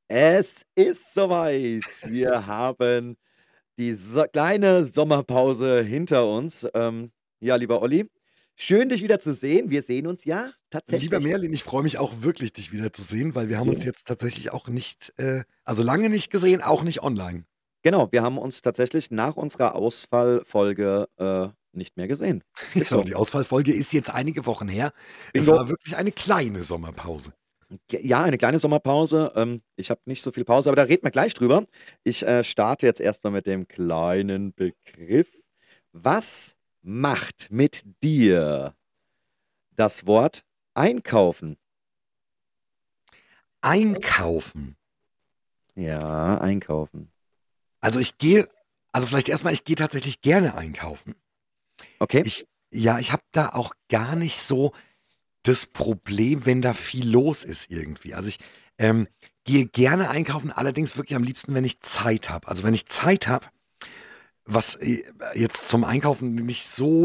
Es ist soweit. Wir haben die kleine Sommerpause hinter uns. Ja, lieber Olli, schön, dich wieder zu sehen. Wir sehen uns ja Lieber tatsächlich. Merlin, ich freue mich auch wirklich, dich wiederzusehen, weil wir haben uns Ja. jetzt tatsächlich auch nicht, also lange nicht gesehen, auch nicht online. Genau, wir haben uns tatsächlich nach unserer Ausfallfolge nicht mehr gesehen. Ist Ja, und so. die Ausfallfolge ist jetzt einige Wochen her. Es Bingo. war wirklich eine kleine Sommerpause. Ja, eine kleine Sommerpause. Ich habe nicht so viel Pause, aber da reden wir gleich drüber. Ich starte jetzt erstmal mit dem kleinen Begriff. Was macht mit dir das Wort einkaufen? Einkaufen. Ja, einkaufen. Also ich gehe, also vielleicht erstmal, ich gehe tatsächlich gerne einkaufen. Okay. Ich habe da auch gar nicht so das Problem, wenn da viel los ist irgendwie. Also ich gehe gerne einkaufen, allerdings wirklich am liebsten, wenn ich Zeit habe. Also wenn ich Zeit habe, was jetzt zum Einkaufen nicht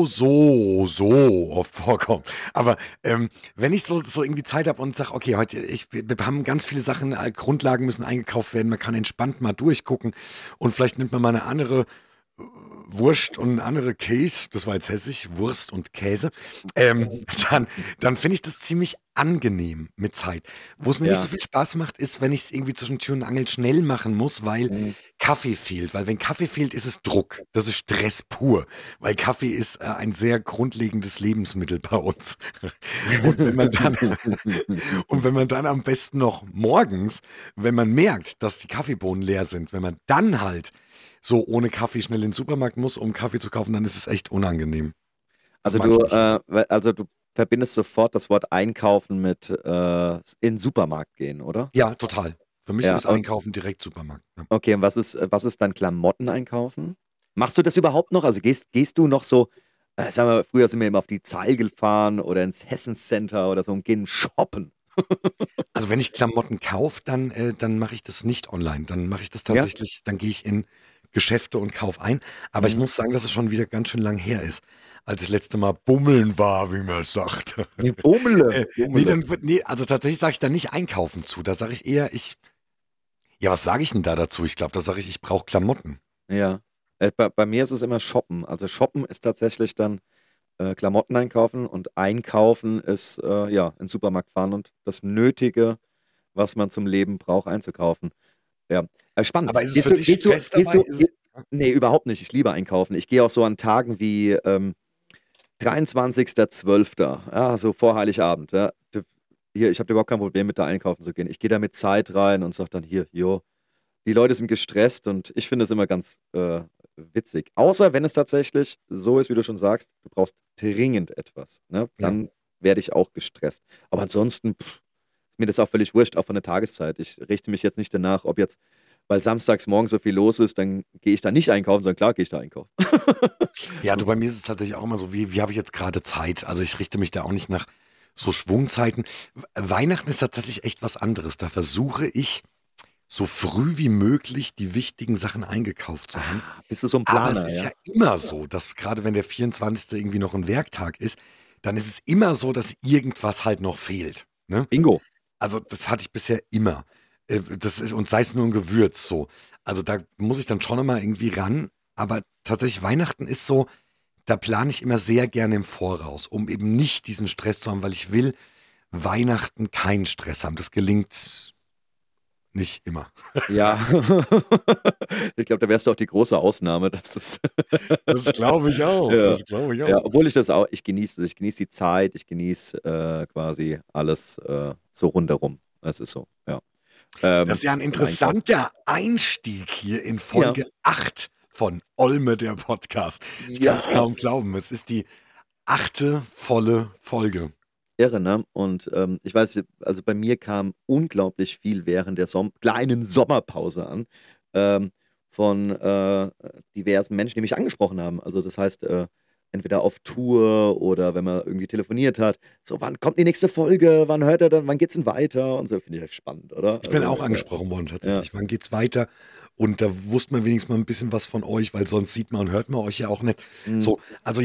so oft vorkommt. Aber wenn ich so irgendwie Zeit habe und sage, okay, wir haben ganz viele Sachen, Grundlagen müssen eingekauft werden, man kann entspannt mal durchgucken und vielleicht nimmt man mal eine andere Wurst und eine andere Käse, das war jetzt hessisch, Wurst und Käse, dann, dann finde ich das ziemlich angenehm mit Zeit. Wo es mir nicht so Ja. viel Spaß macht, ist, wenn ich es irgendwie zwischen Tür und Angel schnell machen muss, weil Mhm. Kaffee fehlt. Weil wenn Kaffee fehlt, ist es Druck. Das ist Stress pur. Weil Kaffee ist ein sehr grundlegendes Lebensmittel bei uns. Und wenn man dann, und wenn man dann am besten noch morgens, wenn man merkt, dass die Kaffeebohnen leer sind, wenn man dann halt so ohne Kaffee schnell in den Supermarkt muss, um Kaffee zu kaufen, dann ist es echt unangenehm. Das Also mag du, ich nicht. also du verbindest sofort das Wort einkaufen mit in den Supermarkt gehen, oder? Ja, total. Für mich Ja, ist Einkaufen direkt Supermarkt. Ja. okay. Und was ist dann Klamotten einkaufen? Machst du das überhaupt noch? Also gehst du noch so, sagen wir, früher sind wir immer auf die Zeil gefahren oder ins Hessen Center oder so und gehen shoppen. Also wenn ich Klamotten kaufe, dann mache ich das nicht online. Dann mache ich das Ja? tatsächlich, dann gehe ich in Geschäfte und kaufe ein. Aber ich Mhm. muss sagen, dass es schon wieder ganz schön lang her ist, als ich das letzte Mal bummeln war, wie man es sagt. Nee, Bummele, Nee, Bummele. also tatsächlich sage ich da nicht einkaufen zu. Da sage ich eher, ja, was sage ich denn da dazu? Ich glaube, da sage ich brauche Klamotten. Ja. Bei mir ist es immer shoppen. Also shoppen ist tatsächlich dann Klamotten einkaufen und einkaufen ist ja in den Supermarkt fahren und das Nötige, was man zum Leben braucht, einzukaufen. Ja, spannend. Aber ist es Gehst für du, dich gehst du, Stress gehst dabei? du, ge nee, überhaupt nicht. Ich liebe einkaufen. Ich gehe auch so an Tagen wie 23.12., ja, so vor Heiligabend. Ja. Hier, ich habe überhaupt kein Problem mit da einkaufen zu gehen. Ich gehe da mit Zeit rein und sage dann hier, jo, die Leute sind gestresst und ich finde es immer ganz witzig. Außer wenn es tatsächlich so ist, wie du schon sagst, du brauchst dringend etwas. Ne? Ja. Dann werde ich auch gestresst. Aber ansonsten ist mir das auch völlig wurscht, auch von der Tageszeit. Ich richte mich jetzt nicht danach, ob jetzt, weil samstags morgen so viel los ist, dann gehe ich da nicht einkaufen, sondern klar gehe ich da einkaufen. Ja, du, bei mir ist es tatsächlich auch immer so, wie habe ich jetzt gerade Zeit? Also ich richte mich da auch nicht nach so Schwungzeiten. Weihnachten ist tatsächlich echt was anderes. Da versuche ich, so früh wie möglich die wichtigen Sachen eingekauft zu haben. Bist du so ein Aber es Planer, ist ja? ja immer so, dass gerade wenn der 24. irgendwie noch ein Werktag ist, dann ist es immer so, dass irgendwas halt noch fehlt. Ne? Bingo. Also das hatte ich bisher immer. Das ist, und sei es nur ein Gewürz so. Also da muss ich dann schon immer irgendwie ran. Aber tatsächlich Weihnachten ist so, da plane ich immer sehr gerne im Voraus, um eben nicht diesen Stress zu haben, weil ich will Weihnachten keinen Stress haben. Das gelingt nicht immer. Ja. Ich glaube, da wärst du auch die große Ausnahme, dass das. Das glaube ich auch. Ja. Das glaube ich Ja, auch. obwohl ich das auch, ich genieße es. Ich genieße die Zeit, ich genieße quasi alles so rundherum. Es ist so, ja. Das ist ja ein Beim Einkaufen. interessanter Einstieg hier in Ja, Folge 8 von Olme, der Podcast. Ich kann es ja. kaum glauben. Es ist die 8. volle Folge. Irre, ne? Und ich weiß, also bei mir kam unglaublich viel während der kleinen Sommerpause an ähm, von diversen Menschen, die mich angesprochen haben. Also das heißt, entweder auf Tour oder wenn man irgendwie telefoniert hat, so, wann kommt die nächste Folge, wann hört er dann, wann geht's denn weiter? Und so finde ich halt spannend, oder? Ich bin Also, auch angesprochen worden ja. tatsächlich. Wann geht's weiter? Und da wusste man wenigstens mal ein bisschen was von euch, weil sonst sieht man und hört man euch ja auch nicht. Mm, So, also ja,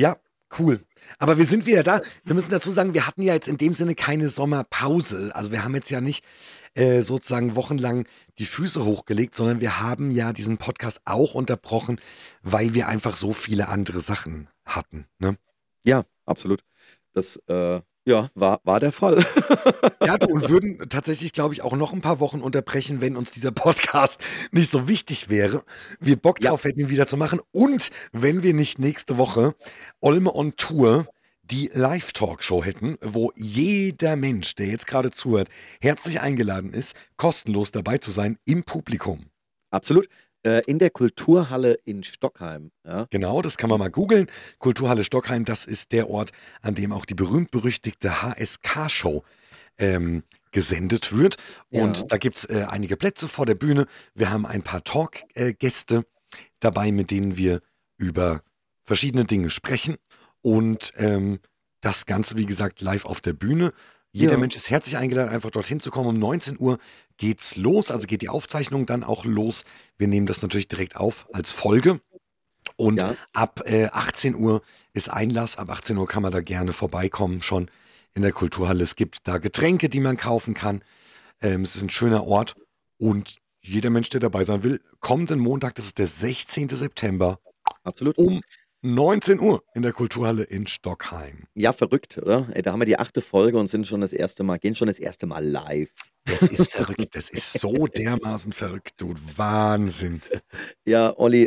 Cool. Aber wir sind wieder da. Wir müssen dazu sagen, wir hatten ja jetzt in dem Sinne keine Sommerpause. Also wir haben jetzt ja nicht sozusagen wochenlang die Füße hochgelegt, sondern wir haben ja diesen Podcast auch unterbrochen, weil wir einfach so viele andere Sachen hatten. Ne? Ja, absolut. Das ja, war der Fall. Ja, du, und würden tatsächlich, glaube ich, auch noch ein paar Wochen unterbrechen, wenn uns dieser Podcast nicht so wichtig wäre. Wir Bock Ja, drauf hätten, ihn wieder zu machen. Und wenn wir nicht nächste Woche Olme on Tour die Live-Talkshow hätten, wo jeder Mensch, der jetzt gerade zuhört, herzlich eingeladen ist, kostenlos dabei zu sein im Publikum. absolut. In der Kulturhalle in Stockheim. Ja. Genau, das kann man mal googeln. Kulturhalle Stockheim, das ist der Ort, an dem auch die berühmt-berüchtigte HSK-Show gesendet wird. Ja, Und da gibt es einige Plätze vor der Bühne. Wir haben ein paar Talk-Gäste dabei, mit denen wir über verschiedene Dinge sprechen. Und das Ganze, wie gesagt, live auf der Bühne. Jeder ja, Mensch ist herzlich eingeladen, einfach dorthin zu kommen. Um 19 Uhr geht's los, also geht die Aufzeichnung dann auch los. Wir nehmen das natürlich direkt auf als Folge. Und ja. ab 18 Uhr ist Einlass. Ab 18 Uhr kann man da gerne vorbeikommen, schon in der Kulturhalle. Es gibt da Getränke, die man kaufen kann. Es ist ein schöner Ort. Und jeder Mensch, der dabei sein will, kommenden Montag, das ist der 16. September, Absolut. um 19 Uhr in der Kulturhalle in Stockheim. Ja, verrückt, oder? Ey, da haben wir die 8. Folge und gehen schon das erste Mal live. Das ist verrückt. Das ist so dermaßen verrückt, du. Wahnsinn. Ja, Olli,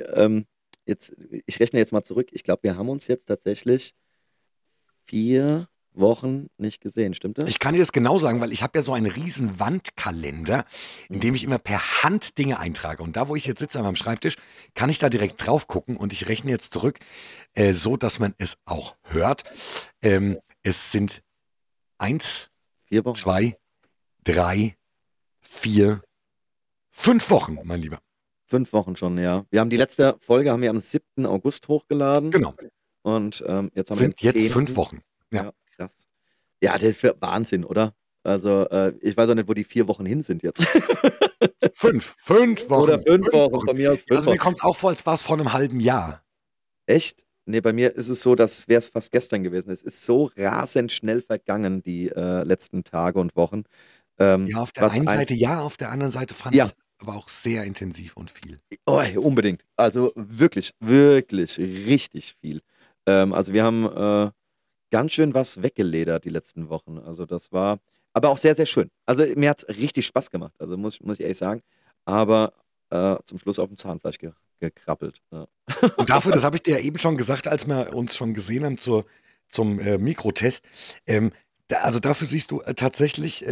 ich rechne jetzt mal zurück. Ich glaube, wir haben uns jetzt tatsächlich 4 Wochen nicht gesehen, stimmt Ich das? kann dir das genau sagen, weil ich habe ja so einen riesen Wandkalender, in dem Mhm. ich immer per Hand Dinge eintrage. Und da, wo ich jetzt sitze an meinem Schreibtisch, kann ich da direkt drauf gucken und ich rechne jetzt zurück, so dass man es auch hört. Es sind 1, 4 Wochen. 2, 3, 4, 5 Wochen, mein Lieber. 5 Wochen schon, ja. Wir haben die letzte Folge haben wir am 7. August hochgeladen Genau. und jetzt haben wir den Sind jetzt 5 10. Wochen. Ja. Ja, krass. Ja, das ist Wahnsinn, oder? Also, ich weiß auch nicht, wo die 4 Wochen hin sind jetzt. 5 Wochen. Oder 5 5 Wochen, Wochen. von mir aus 5 Also mir Wochen. kommt es auch vor, als war es vor einem halben Jahr. Echt? Nee, bei mir ist es so, dass wäre es fast gestern gewesen. Es ist so rasend schnell vergangen, die letzten Tage und Wochen. Ja, auf der Was einen ein, Seite ja, auf der anderen Seite fand ich ja, es aber auch sehr intensiv und viel. oh, unbedingt. Also wirklich, wirklich, richtig viel. Also wir haben ganz schön was weggeledert die letzten Wochen. Also das war aber auch sehr, sehr schön. Also mir hat es richtig Spaß gemacht. Also muss ich ehrlich sagen. Aber zum Schluss auf dem Zahnfleisch gekrabbelt. Ja. Und dafür, das habe ich dir ja eben schon gesagt, als wir uns schon gesehen haben zum Mikrotest, also dafür siehst du tatsächlich,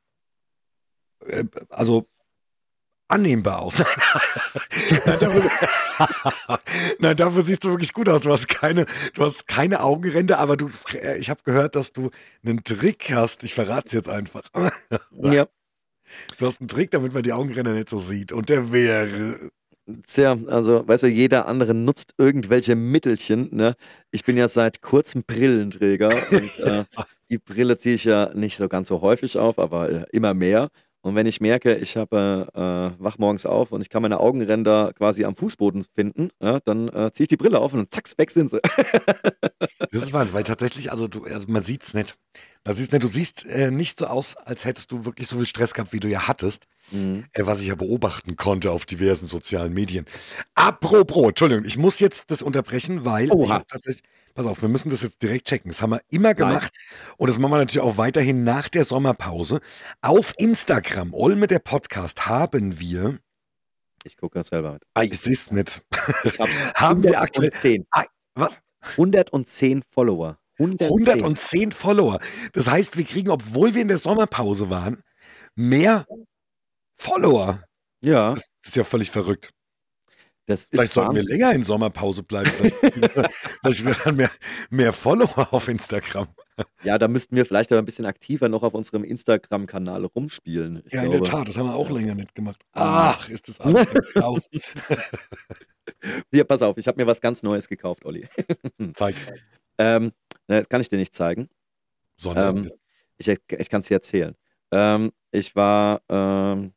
also annehmbar aus. Nein, nein, dafür siehst du wirklich gut aus. Du hast keine Augenränder, aber ich habe gehört, dass du einen Trick hast. Ich verrate es jetzt einfach. Ja. Du hast einen Trick, damit man die Augenränder nicht so sieht. Und der wäre. Tja, also, weißt du, jeder andere nutzt irgendwelche Mittelchen, ne? Ich bin ja seit kurzem Brillenträger und die Brille ziehe ich ja nicht so ganz so häufig auf, aber immer mehr. Und wenn ich merke, ich wach morgens auf und ich kann meine Augenränder quasi am Fußboden finden, ja, dann ziehe ich die Brille auf und zack, weg sind sie. Das ist wahr, weil tatsächlich, also man sieht's nicht. Man sieht's nicht. Du siehst nicht so aus, als hättest du wirklich so viel Stress gehabt, wie du ja hattest, Mhm. was ich ja beobachten konnte auf diversen sozialen Medien. Apropos, Entschuldigung, ich muss jetzt das unterbrechen, weil ich Oha, habe tatsächlich, pass auf, wir müssen das jetzt direkt checken. Das haben wir immer nein, gemacht und das machen wir natürlich auch weiterhin nach der Sommerpause. Auf Instagram, Olme der Podcast, haben wir, ich gucke das selber mit. Ei, es ist nicht, ich habe haben wir aktuell, 110. was? 110 Follower. 110. 110 Follower. Das heißt, wir kriegen, obwohl wir in der Sommerpause waren, mehr Follower. Ja, Das ist ja völlig verrückt. das Vielleicht ist sollten wir Wahnsinn. länger in Sommerpause bleiben. Vielleicht wir dann mehr Follower auf Instagram. Ja, da müssten wir vielleicht aber ein bisschen aktiver noch auf unserem Instagram-Kanal rumspielen. Ich Ja, in der glaube. Tat, das haben wir auch Ja. länger nicht gemacht. Mhm. Ach, ist das alles raus. Hier, pass auf, ich habe mir was ganz Neues gekauft, Olli. Zeig. Das kann ich dir nicht zeigen. Sondern. Ich kann es dir erzählen. Ich war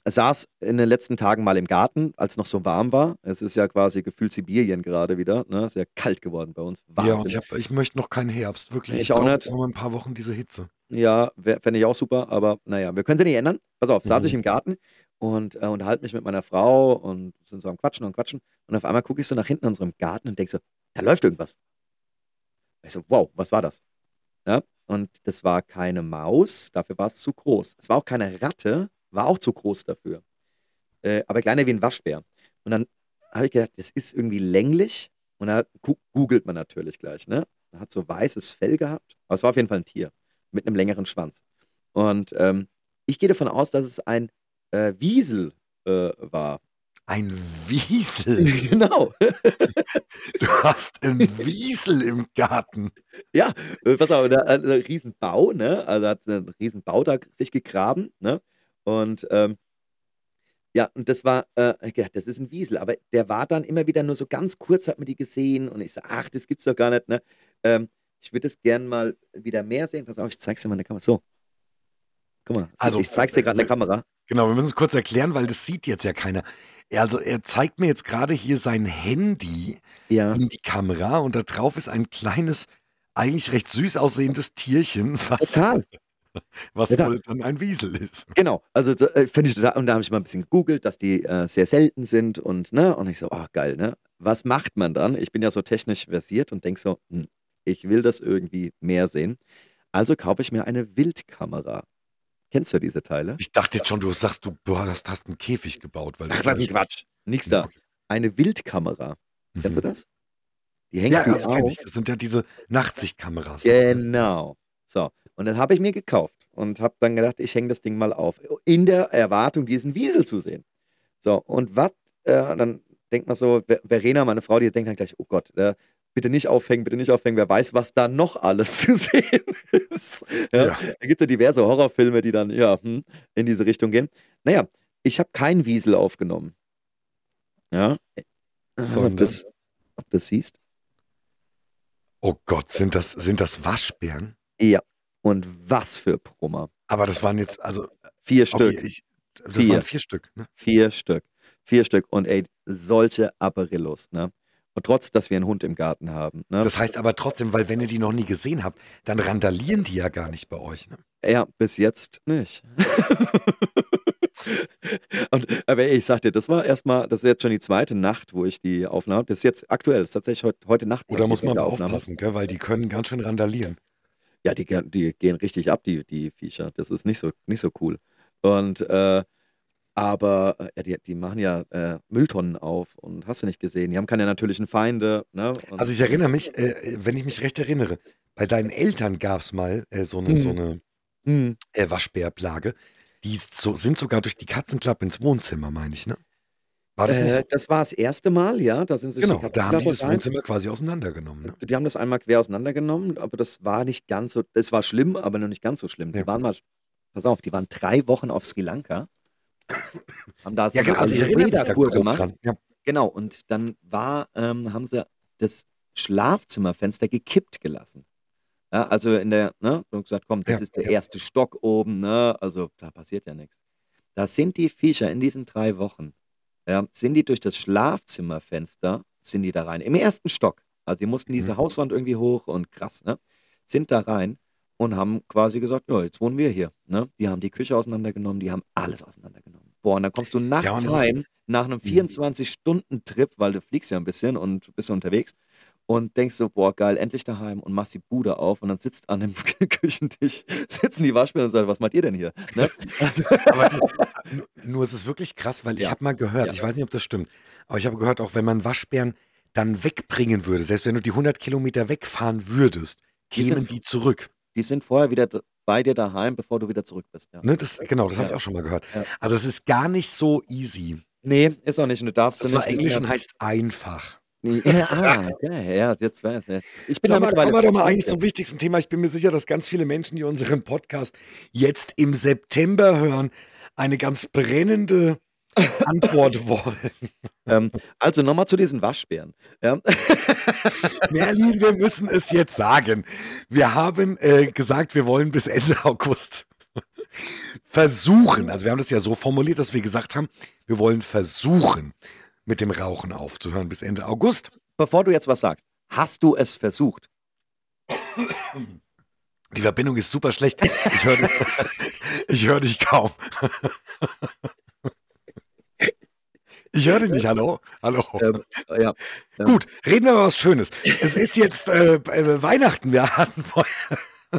saß in den letzten Tagen mal im Garten, als noch so warm war. Es ist ja quasi gefühlt Sibirien gerade wieder, ne? Sehr kalt geworden bei uns. Ja, und Wahnsinn. ich möchte noch keinen Herbst, wirklich. Ich Ich auch brauche nicht. jetzt noch mal ein paar Wochen diese Hitze. Ja, fände ich auch super, aber naja, wir können sie nicht ändern. Pass auf, saß ich Mhm. im Garten und unterhalte mich mit meiner Frau und sind so am Quatschen und Quatschen. Und auf einmal gucke ich so nach hinten in unserem Garten und denke so, da läuft irgendwas. Ich so, wow, was war das? Ja, und das war keine Maus, dafür war es zu groß. Es war auch keine Ratte, war auch zu groß dafür. Aber kleiner wie ein Waschbär. Und dann habe ich gedacht, das ist irgendwie länglich. Und da googelt man natürlich gleich, ne? Hat so weißes Fell gehabt. Aber es war auf jeden Fall ein Tier mit einem längeren Schwanz. Und ich gehe davon aus, dass es ein Wiesel war. Ein Wiesel. Genau. Du hast einen Wiesel im Garten. Ja, pass auf, da hat einen riesen Bau, ne? Also hat einen riesen Bau da sich gegraben, ne? Und ja, und das war, ja, das ist ein Wiesel, aber der war dann immer wieder nur so ganz kurz, hat man die gesehen und ich so, ach, das gibt's doch gar nicht, ne? Ich würde das gern mal wieder mehr sehen. Pass auf, ich zeig's dir mal in der Kamera. So, guck mal, Also, ich zeig's dir gerade in der Kamera. genau, wir müssen es kurz erklären, weil das sieht jetzt ja keiner. Also, er zeigt mir jetzt gerade hier sein Handy Ja, in die Kamera und da drauf ist ein kleines, eigentlich recht süß aussehendes Tierchen, total. was Total. wohl dann ein Wiesel ist. Genau, also finde ich total, und da habe ich mal ein bisschen gegoogelt, dass die sehr selten sind und ne, und ich so, ah, geil, ne? Was macht man dann? Ich bin ja so technisch versiert und denke so, ich will das irgendwie mehr sehen. Also kaufe ich mir eine Wildkamera. Kennst du diese Teile? Ich dachte jetzt schon, du sagst, du hast einen Käfig gebaut, weil Ach, das was ein Geräusch. Quatsch. Nix Ja, da. okay. Eine Wildkamera. Kennst du Mhm. das? Die Ja, hängst du das kenne auf. ich. Das sind ja diese Nachtsichtkameras auch, ne? Genau. So. Und das habe ich mir gekauft und habe dann gedacht, ich hänge das Ding mal auf. In der Erwartung, diesen Wiesel zu sehen. So. Und was? Dann denkt man so, Verena, meine Frau, die denkt dann gleich, oh Gott, bitte nicht aufhängen, bitte nicht aufhängen. Wer weiß, was da noch alles zu sehen ist. Ja, Ja, da gibt es ja diverse Horrorfilme, die dann ja, in diese Richtung gehen. Naja, ich habe keinen Wiesel aufgenommen. Ja, ob sondern, ob das siehst. oh Gott, sind das Waschbären? Ja. Und was für Brummer. Aber das waren jetzt, also, 4 okay, Stück. das waren 4. 4 Stück, ne? 4 Stück. 4 Stück. Und ey, solche Apparillos, ne? Und trotz, dass wir einen Hund im Garten haben, ne? Das heißt aber trotzdem, weil wenn ihr die noch nie gesehen habt, dann randalieren die ja gar nicht bei euch, ne? Ja, bis jetzt nicht. Aber ich sag dir, das war erstmal, das ist jetzt schon die zweite Nacht, wo ich die Aufnahme habe. Das ist jetzt aktuell, das ist tatsächlich heute Nacht Oder muss passiert mit man der aber Aufnahme. aufpassen, gell? Weil die können ganz schön randalieren. Ja, die gehen richtig ab, die Viecher. Das ist nicht so cool. Und aber ja, die machen ja Mülltonnen auf und hast du nicht gesehen. Die haben keine natürlichen Feinde, ne? Also ich erinnere mich, wenn ich mich recht erinnere, bei deinen Eltern gab es mal so Hm, eine hm. Waschbärplage. Sind sogar durch die Katzenklappe ins Wohnzimmer, meine ich, ne? War das nicht so? Das war das erste Mal, ja, da sind sie durch die Genau, da haben die Katzenklappe das rein. Wohnzimmer quasi auseinandergenommen, ne? Die haben das einmal quer auseinandergenommen, aber das war nicht ganz so, es war schlimm, aber noch nicht ganz so schlimm. Ja. Die waren mal, pass auf, die waren 3 Wochen auf Sri Lanka, haben da so Ja, eine genau, also ich erinnere mich da Ayurveda-Kur grob gemacht. dran. Ja. Genau, und dann haben sie das Schlafzimmerfenster gekippt gelassen. Ja, also ne, und gesagt, komm, das Ja, ist der ja. erste Stock oben, ne, also da passiert ja nichts. Da sind die Viecher in diesen 3 Wochen, ja, sind die durch das Schlafzimmerfenster, sind die da rein, im ersten Stock. Also die mussten Mhm. diese Hauswand irgendwie hoch und krass, ne, sind da rein und haben quasi gesagt, ja, jetzt wohnen wir hier, ne. Die haben die Küche auseinandergenommen, die haben alles auseinandergenommen. Boah, und dann kommst du Ja, und nachts das ist. heim nach einem Mhm. 24-Stunden-Trip, weil du fliegst ja ein bisschen und bist ja unterwegs und denkst so, boah, geil, endlich daheim und machst die Bude auf und dann sitzt an dem Küchentisch, sitzen die Waschbären und sagen, was macht ihr denn hier? Ne? Aber du, nur ist es wirklich krass, weil ich Ja, habe mal gehört, ja. ich weiß nicht, ob das stimmt, aber ich habe gehört, auch wenn man Waschbären dann wegbringen würde, selbst wenn du die 100 Kilometer wegfahren würdest, Die kämen sind, die zurück. die sind vorher wieder bei dir daheim, bevor du wieder zurück bist. Ja, Ne, genau, das habe ich ja, auch schon mal gehört. ja. Also es ist gar nicht so easy. Nee, ist auch nicht. Und du darfst du Das war nicht. Englisch und heißt einfach. Ja, jetzt weiß ich. Ich bin da Sag mal, mittlerweile kommen wir doch mal voll eigentlich drin. zum wichtigsten Thema. Ich bin mir sicher, dass ganz viele Menschen, die unseren Podcast jetzt im September hören, eine ganz brennende Antwort wollen. Also nochmal zu diesen Waschbären. Ja. Merlin, wir müssen es jetzt sagen. Wir haben gesagt, wir wollen bis Ende August Versuchen, also wir haben das ja so formuliert, dass wir gesagt haben, wir wollen versuchen, mit dem Rauchen aufzuhören bis Ende August. Bevor du jetzt was sagst, hast du es versucht? Die Verbindung ist super schlecht. Ich höre dich kaum. Ich höre dich nicht, hallo? Hallo. Ja. Gut, reden wir über was Schönes. Es ist jetzt Weihnachten, wir hatten vorher.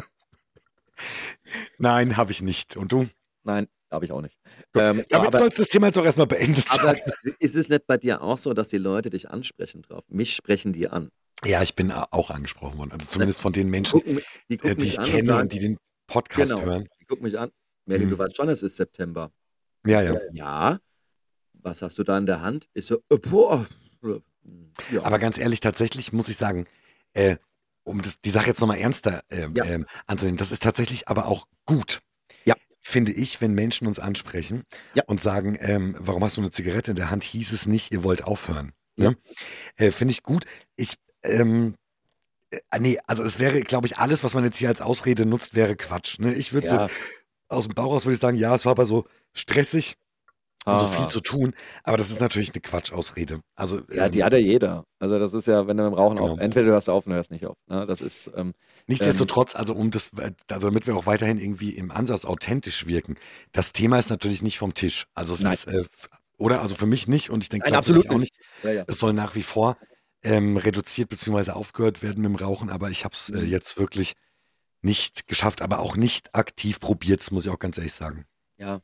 Nein, habe ich nicht. Und du? Nein, habe ich auch nicht. Damit sollst das Thema jetzt auch erstmal beendet sein. Aber ist es nicht bei dir auch so, dass die Leute dich ansprechen drauf? Mich sprechen die an. Ja, ich bin auch angesprochen worden. Also zumindest von den Menschen, die ich kenne und die den Podcast hören. Die gucken mich an. Merlin, du weißt schon, es ist September. Ja. Ja. Was hast du da in der Hand? Ich so, boah. Ja. Aber ganz ehrlich, tatsächlich muss ich sagen, um die Sache jetzt nochmal ernster anzunehmen, das ist tatsächlich aber auch gut. Ja. Finde ich, wenn Menschen uns ansprechen und sagen, warum hast du eine Zigarette in der Hand, hieß es nicht, ihr wollt aufhören. Ne? Finde ich gut. Nee, also es wäre, glaube ich, alles, was man jetzt hier als Ausrede nutzt, wäre Quatsch. Ne? Ich würde aus dem Bauch raus würde ich sagen, ja, es war aber so stressig und so viel zu tun, aber das ist natürlich eine Quatschausrede. Also, ja, die hat ja jeder. Also das ist ja, wenn du mit dem Rauchen auf, entweder du hörst auf oder hörst nicht auf. Ne? Das ist nichtsdestotrotz, also damit wir auch weiterhin irgendwie im Ansatz authentisch wirken, das Thema ist natürlich nicht vom Tisch. Also es ist, oder? Also für mich nicht und ich denke absolut auch nicht. Ja. Es soll nach wie vor reduziert bzw. aufgehört werden mit dem Rauchen, aber ich habe es jetzt wirklich nicht geschafft, aber auch nicht aktiv probiert, das muss ich auch ganz ehrlich sagen. Ja,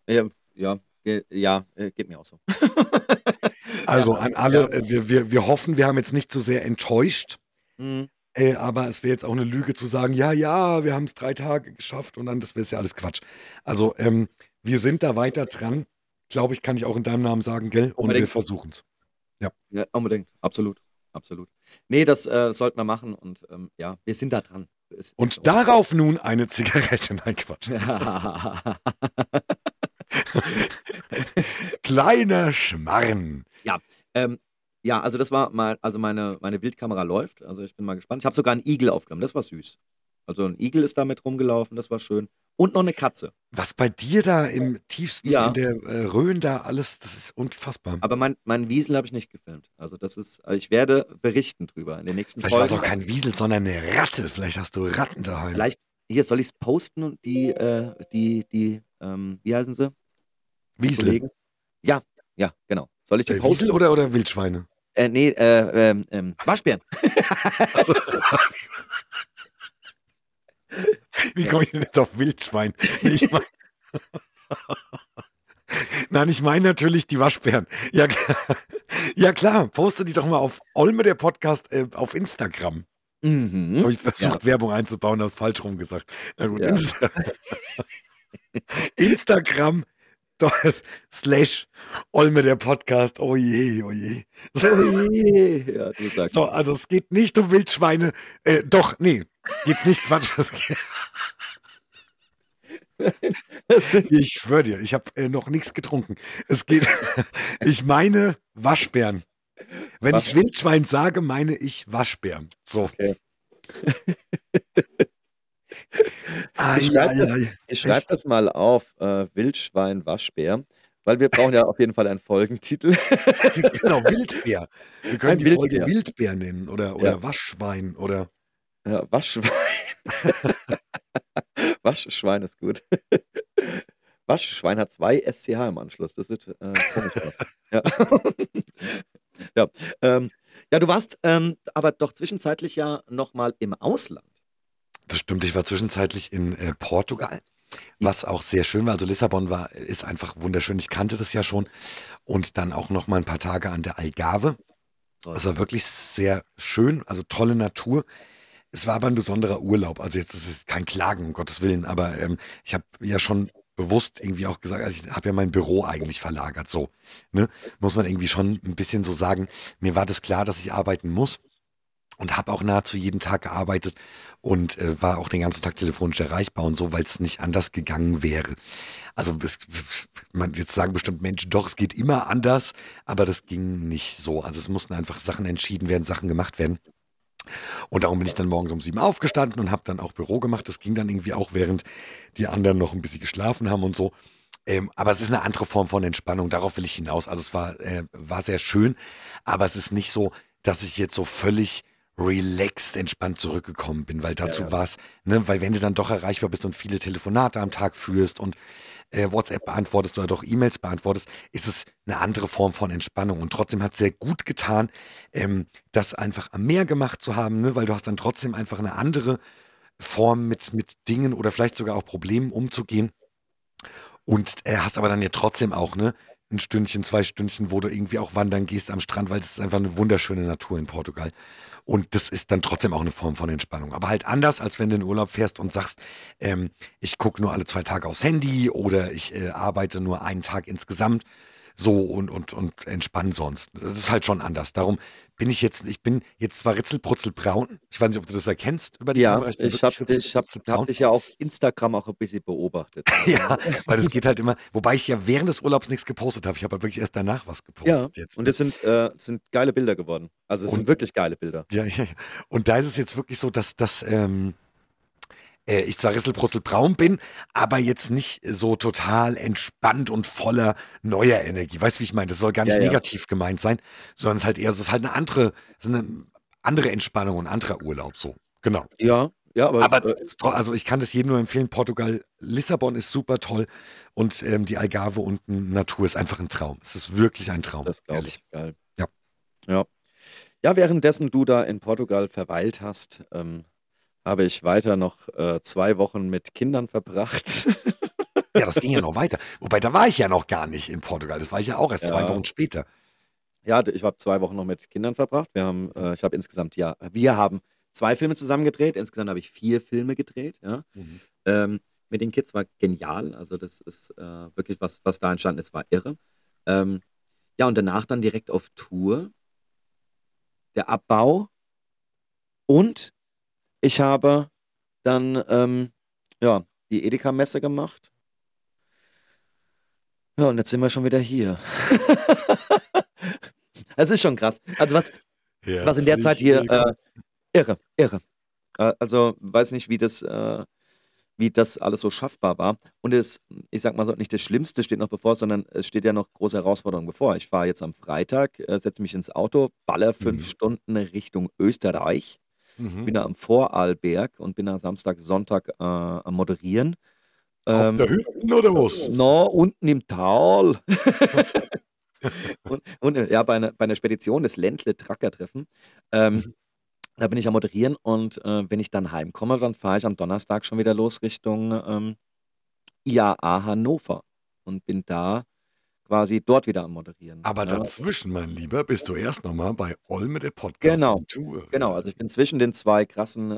geht mir auch so. Also an alle, wir hoffen, wir haben jetzt nicht zu sehr enttäuscht, aber es wäre jetzt auch eine Lüge zu sagen, ja, wir haben es 3 Tage geschafft und dann, das wäre ja alles Quatsch. Also wir sind da weiter dran, glaube ich, kann ich auch in deinem Namen sagen, gell? Und wir versuchen es. Ja, unbedingt, absolut. Nee, das sollten wir machen und wir sind da dran. Und so. Darauf nun eine Zigarette. Nein, Quatsch. Kleiner Schmarrn. Ja, also das war mal, also meine Bildkamera läuft, also ich bin mal gespannt. Ich habe sogar einen Igel aufgenommen, das war süß. Also ein Igel ist damit rumgelaufen, das war schön. Und noch eine Katze. Was bei dir da im tiefsten, in der Rhön da alles, das ist unfassbar. Aber mein Wiesel habe ich nicht gefilmt. Also das ist, ich werde berichten drüber in den nächsten Folgen. Vielleicht war es auch kein Wiesel, sondern eine Ratte. Vielleicht hast du Ratten daheim. Vielleicht, hier soll ich es posten und die, wie heißen sie? Wiesel. Ja, genau. Soll ich die posten? Wiesel oder Wildschweine? Nee, Waschbären. Also, wie komme ich denn jetzt auf Wildschwein? Nein, ich meine natürlich die Waschbären. Ja klar, poste die doch mal auf Olme der Podcast auf Instagram. Habe ich versucht, Werbung einzubauen, habe es falsch rum gesagt. Na gut, Instagram / Olme der Podcast. Oh je. So, ja, du sagst so, also es geht nicht um Wildschweine. Geht's nicht, Quatsch. Ich schwöre dir, ich habe noch nichts getrunken. Es geht, ich meine Waschbären. Wenn ich Wildschwein sage, meine ich Waschbären. So. Okay. Ich schreibe das mal auf, Wildschwein, Waschbär, weil wir brauchen ja auf jeden Fall einen Folgentitel. Genau, Wildbär. Wir können die Folge Wildbär nennen oder Waschschwein oder... Ja, Waschschwein. Waschschwein ist gut. Waschschwein hat 2 SCH im Anschluss. Das ist komisch aus. Ja, du warst aber doch zwischenzeitlich ja nochmal im Ausland. Das stimmt, ich war zwischenzeitlich in Portugal, was auch sehr schön war. Also Lissabon ist einfach wunderschön. Ich kannte das ja schon. Und dann auch noch mal ein paar Tage an der Algarve. Das war wirklich sehr schön, also tolle Natur. Es war aber ein besonderer Urlaub. Also jetzt ist es kein Klagen, um Gottes Willen. Aber ich habe ja schon bewusst irgendwie auch gesagt, also ich habe ja mein Büro eigentlich verlagert. So, ne? Muss man irgendwie schon ein bisschen so sagen. Mir war das klar, dass ich arbeiten muss. Und habe auch nahezu jeden Tag gearbeitet und war auch den ganzen Tag telefonisch erreichbar und so, weil es nicht anders gegangen wäre. Also man jetzt sagen bestimmt Menschen, doch, es geht immer anders, aber das ging nicht so. Also es mussten einfach Sachen entschieden werden, Sachen gemacht werden. Und darum bin ich dann morgens um 7 aufgestanden und habe dann auch Büro gemacht. Das ging dann irgendwie auch, während die anderen noch ein bisschen geschlafen haben und so. Aber es ist eine andere Form von Entspannung, darauf will ich hinaus. Also es war sehr schön, aber es ist nicht so, dass ich jetzt so völlig relaxed, entspannt zurückgekommen bin, weil Ja, dazu ja. war es, ne, weil wenn du dann doch erreichbar bist und viele Telefonate am Tag führst und WhatsApp beantwortest oder doch E-Mails beantwortest, ist es eine andere Form von Entspannung. Und trotzdem hat es sehr gut getan, das einfach am Meer gemacht zu haben, ne, weil du hast dann trotzdem einfach eine andere Form mit Dingen oder vielleicht sogar auch Problemen umzugehen. Und hast aber dann ja trotzdem auch, ne, ein Stündchen, 2 Stündchen, wo du irgendwie auch wandern gehst am Strand, weil es ist einfach eine wunderschöne Natur in Portugal. Und das ist dann trotzdem auch eine Form von Entspannung. Aber halt anders, als wenn du in Urlaub fährst und sagst, ich gucke nur alle 2 Tage aufs Handy oder ich arbeite nur einen Tag insgesamt so und entspann sonst. Das ist halt schon anders. Darum ich bin jetzt zwar ritzelbrutzelbraun. Ich weiß nicht, ob du das erkennst über die Ja, Kamera. Ich bin ich habe wirklich dich, hab ritzelbrutzelbraun. dich ja auf Instagram auch ein bisschen beobachtet. Ne? Ja, weil es geht halt immer, wobei ich ja während des Urlaubs nichts gepostet habe. Ich habe ja wirklich erst danach was Ja, gepostet jetzt, und ne? es sind geile Bilder geworden. Also es sind Und wirklich geile Bilder. ja, ja, ja. Und da ist es jetzt wirklich so, dass ich zwar risselbrusselbraun bin, aber jetzt nicht so total entspannt und voller neuer Energie. Weißt du, wie ich meine? Das soll gar Ja, nicht ja. negativ gemeint sein, sondern es ist halt eher, es ist halt so eine andere Entspannung und anderer Urlaub so. Genau. Ja, ja, aber Aber also ich kann das jedem nur empfehlen. Portugal, Lissabon ist super toll und die Algarve unten Natur ist einfach ein Traum. Es ist wirklich ein Traum, das glaube ehrlich. ich. Geil. Ja. Ja. Ja, währenddessen du da in Portugal verweilt hast, habe ich weiter noch 2 Wochen mit Kindern verbracht. Ja, das ging ja noch weiter. Wobei, da war ich ja noch gar nicht in Portugal. Das war ich ja auch erst 2 Wochen Ja, später. ja, ich habe 2 Wochen noch mit Kindern verbracht. Ich habe insgesamt, ja, wir haben 2 Filme zusammen gedreht. Insgesamt habe ich 4 Filme gedreht. Ja. Mhm. Mit den Kids war genial. Also das ist wirklich was da entstanden ist, war irre. Ähm, ja, und danach dann direkt auf Tour, der Abbau und ich habe dann ja, die Edeka-Messe gemacht. Ja, und jetzt sind wir schon wieder hier. Es ist schon krass. Also was in der Zeit Herzlich hier, willkommen. irre, irre. Also weiß nicht, wie das alles so schaffbar war. Und ich sag mal so, nicht das Schlimmste steht noch bevor, sondern es steht ja noch große Herausforderungen bevor. Ich fahre jetzt am Freitag, setze mich ins Auto, baller fünf Mhm. Stunden Richtung Österreich, Mhm. bin da am Vorarlberg und bin da Samstag, Sonntag am Moderieren. Auf der Ähm, Hütten oder was? no, unten im Tal. Was? Und ja, bei einer Spedition, das Ländle-Tracker-Treffen. Ähm, Mhm. Da bin ich am Moderieren und wenn ich dann heimkomme, dann fahre ich am Donnerstag schon wieder los Richtung IAA Hannover und bin da quasi dort wieder am Moderieren. Aber Ja. dazwischen, mein Lieber, bist du erst nochmal bei Olme der Podcast Genau, on Tour. genau. Also ich bin zwischen den 2 krassen,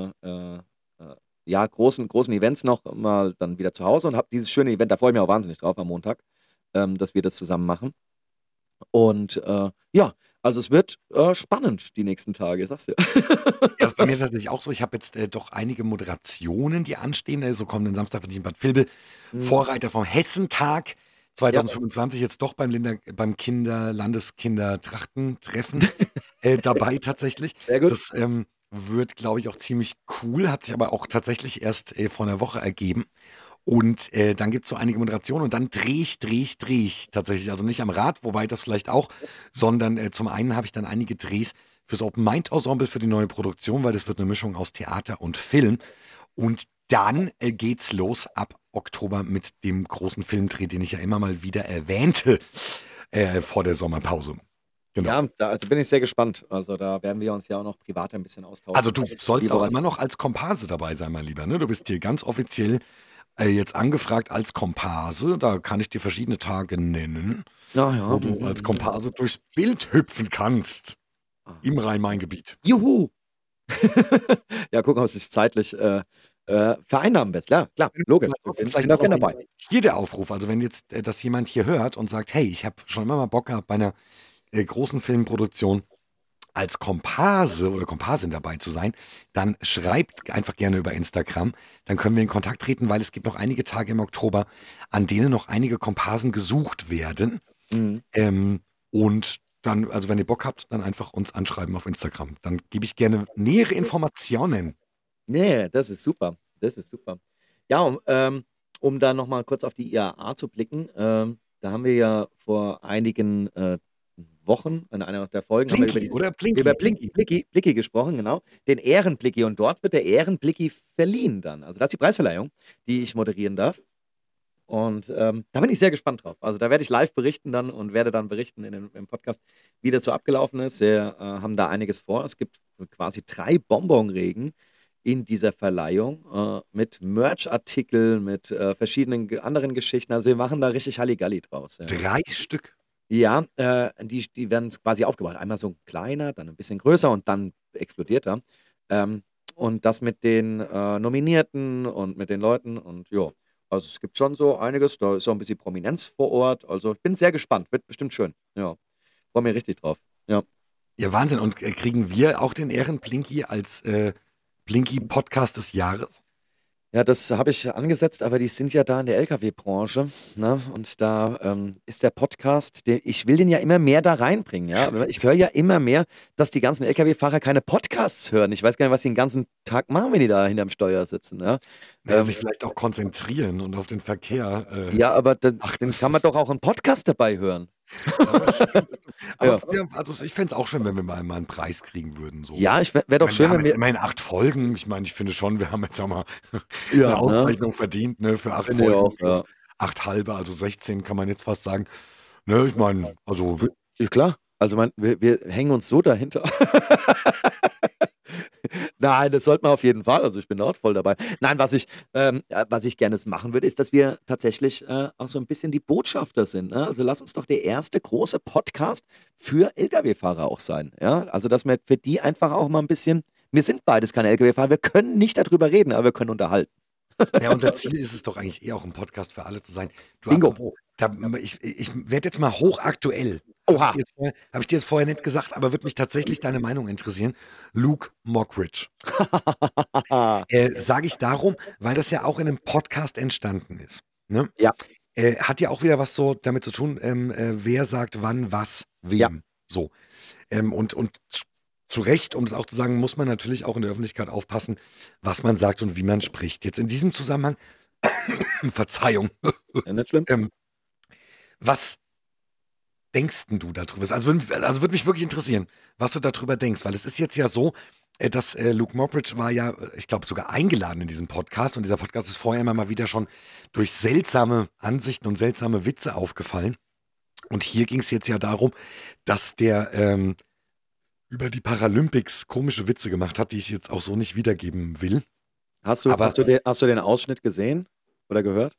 ja, großen Events noch mal dann wieder zu Hause und habe dieses schöne Event, da freue ich mich auch wahnsinnig drauf am Montag, dass wir das zusammen machen. Und ja, also es wird spannend die nächsten Tage, sagst du. Ja, ist bei mir tatsächlich auch so. Ich habe jetzt doch einige Moderationen, die anstehen. So kommenden Samstag bin ich in Bad Vilbel. Hm, Vorreiter vom Hessentag ja, 2025, jetzt doch beim Landeskindertrachtentreffen dabei tatsächlich. sehr gut. Das wird, glaube ich, auch ziemlich cool, hat sich aber auch tatsächlich erst vor einer Woche ergeben. Und dann gibt es so einige Moderationen und dann drehe ich tatsächlich. Also nicht am Rad, wobei das vielleicht auch, sondern zum einen habe ich dann einige Drehs fürs Open Mind Ensemble für die neue Produktion, weil das wird eine Mischung aus Theater und Film. Und dann geht's los ab Oktober mit dem großen Filmdreh, den ich ja immer mal wieder erwähnte vor der Sommerpause. Genau. Ja, da bin ich sehr gespannt. Also da werden wir uns ja auch noch privat ein bisschen Also austauschen. du sollst Wie wir auch was. immer noch als Komparse dabei sein, mein Lieber. Ne? Du bist hier ganz offiziell jetzt angefragt als Komparse. Da kann ich dir verschiedene Tage nennen, Naja. wo du als Komparse durchs Bild hüpfen kannst im Rhein-Main-Gebiet. Juhu! Ja, gucken, ob es sich zeitlich vereinnahmen wird. Klar, klar, logisch. Aber Ich trotzdem bin vielleicht da auch noch gerne dabei. hier der Aufruf. Also wenn jetzt das jemand hier hört und sagt, hey, ich habe schon immer mal Bock gehabt, bei einer großen Filmproduktion als Komparse oder Komparsin dabei zu sein, dann schreibt einfach gerne über Instagram. Dann können wir in Kontakt treten, weil es gibt noch einige Tage im Oktober, an denen noch einige Komparsen gesucht werden. Mhm. Ähm, und Dann, also wenn ihr Bock habt, dann einfach uns anschreiben auf Instagram. Dann gebe ich gerne nähere Informationen. Nee, das ist super. Das ist super. Ja, um da nochmal kurz auf die IAA zu blicken, da haben wir ja vor einigen Wochen, in einer der Folgen, haben wir Blinky, oder? über Blinky. Blicki gesprochen, genau. Den Ehrenblicki. Und dort wird der Ehrenblicki verliehen dann. Also das ist die Preisverleihung, die ich moderieren darf. Und da bin ich sehr gespannt drauf. Also da werde ich live berichten dann und werde dann berichten im Podcast, wie das so abgelaufen ist. Wir haben da einiges vor. Es gibt quasi 3 Bonbonregen in dieser Verleihung mit Merch-Artikeln, mit verschiedenen anderen Geschichten. Also wir machen da richtig Halligalli draus. Ja, 3 Stück. ja die werden quasi aufgebaut. Einmal so ein kleiner, dann ein bisschen größer und dann explodiert er. Und das mit den Nominierten und mit den Leuten und ja. Also es gibt schon so einiges, da ist auch ein bisschen Prominenz vor Ort. Also ich bin sehr gespannt, wird bestimmt schön. Ja, freue mich richtig drauf. Ja. Ja, Wahnsinn. Und kriegen wir auch den Ehren-Blinky als Blinky-Podcast des Jahres? Ja, das habe ich angesetzt, aber die sind ja da in der LKW-Branche, ne? Und da ist der Podcast, ich will den ja immer mehr da reinbringen, ja. Aber ich höre ja immer mehr, dass die ganzen LKW-Fahrer keine Podcasts hören. Ich weiß gar nicht, was sie den ganzen Tag machen, wenn die da hinterm Steuer sitzen, ja. Naja, Ähm, sich vielleicht auch konzentrieren und auf den Verkehr ja, aber dann achten. kann man doch auch einen Podcast dabei hören. Ja, das stimmt. Aber Ja, ja, also ich fände es auch schön, wenn wir mal einen Preis kriegen würden. So. ja, wäre Ich doch meine, wir schön, haben wenn jetzt wir. immerhin 8 Folgen. Ich meine, ich finde schon, wir haben jetzt auch mal eine Ja, ne? Auszeichnung verdient, ne, für 8 Finde ich Folgen auch, plus ja. 8 halbe, also 16 kann man jetzt fast sagen. Ne, ich meine, also Ja, klar. Also wir hängen uns so dahinter. Nein, das sollte man auf jeden Fall. Also ich bin dort voll dabei. Nein, was ich gerne machen würde, ist, dass wir tatsächlich auch so ein bisschen die Botschafter sind. Ne? Also lass uns doch der erste große Podcast für Lkw-Fahrer auch sein. Ja? Also dass wir für die einfach auch mal ein bisschen, wir sind beides keine Lkw-Fahrer, wir können nicht darüber reden, aber wir können unterhalten. ja, unser Ziel ist es doch eigentlich eher auch ein Podcast für alle zu sein. Du, Bingo. apropos, ich werde jetzt mal hochaktuell. Oha. Hab ich dir jetzt vorher nicht gesagt, aber würde mich tatsächlich deine Meinung interessieren. Luke Mockridge. Sage ich darum, weil das ja auch in einem Podcast entstanden ist. Ne? Ja, Hat ja auch wieder was so damit zu tun, wer sagt wann, was, ja. wem. So. Und zu Recht, um das auch zu sagen, muss man natürlich auch in der Öffentlichkeit aufpassen, was man sagt und wie man spricht. Jetzt in diesem Zusammenhang, Verzeihung, Ja, nicht schlimm. was denkst denn du darüber? Also würde mich wirklich interessieren, was du darüber denkst, weil es ist jetzt ja so, dass Luke Mockridge war ja, ich glaube, sogar eingeladen in diesem Podcast und dieser Podcast ist vorher immer mal wieder schon durch seltsame Ansichten und seltsame Witze aufgefallen. Und hier ging es jetzt ja darum, dass der über die Paralympics komische Witze gemacht hat, die ich jetzt auch so nicht wiedergeben will. Hast Aber du den Ausschnitt gesehen oder gehört?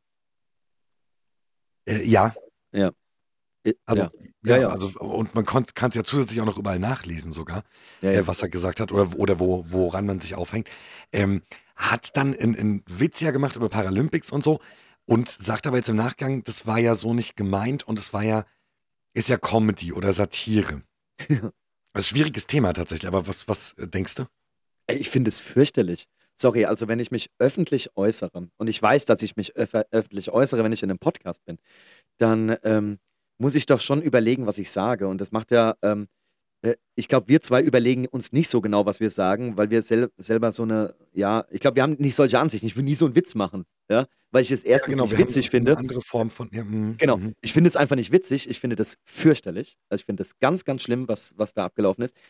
ja, Ja. also Ja. Ja, ja, ja. also und man kann es ja zusätzlich auch noch überall nachlesen sogar, Ja, ja. was er gesagt hat oder woran man sich aufhängt. Hat dann einen Witz ja gemacht über Paralympics und so und sagt aber jetzt im Nachgang, das war ja so nicht gemeint und ist ja Comedy oder Satire. Das ist ein schwieriges Thema tatsächlich, aber was denkst du? Ey, ich finde es fürchterlich. Sorry, also wenn ich mich öffentlich äußere, und ich weiß, dass ich mich öffentlich äußere, wenn ich in einem Podcast bin, dann muss ich doch schon überlegen, was ich sage. Und das macht ja, ich glaube, wir zwei überlegen uns nicht so genau, was wir sagen, weil wir selber so eine, ja, ich glaube, wir haben nicht solche Ansichten. Ich will nie so einen Witz machen, ja, weil ich es Ja, erstens genau, nicht wir haben witzig eine finde. andere Form von. Ja, Genau, ich finde es einfach nicht witzig. Ich finde das fürchterlich. Also ich finde das ganz, ganz schlimm, was da abgelaufen ist.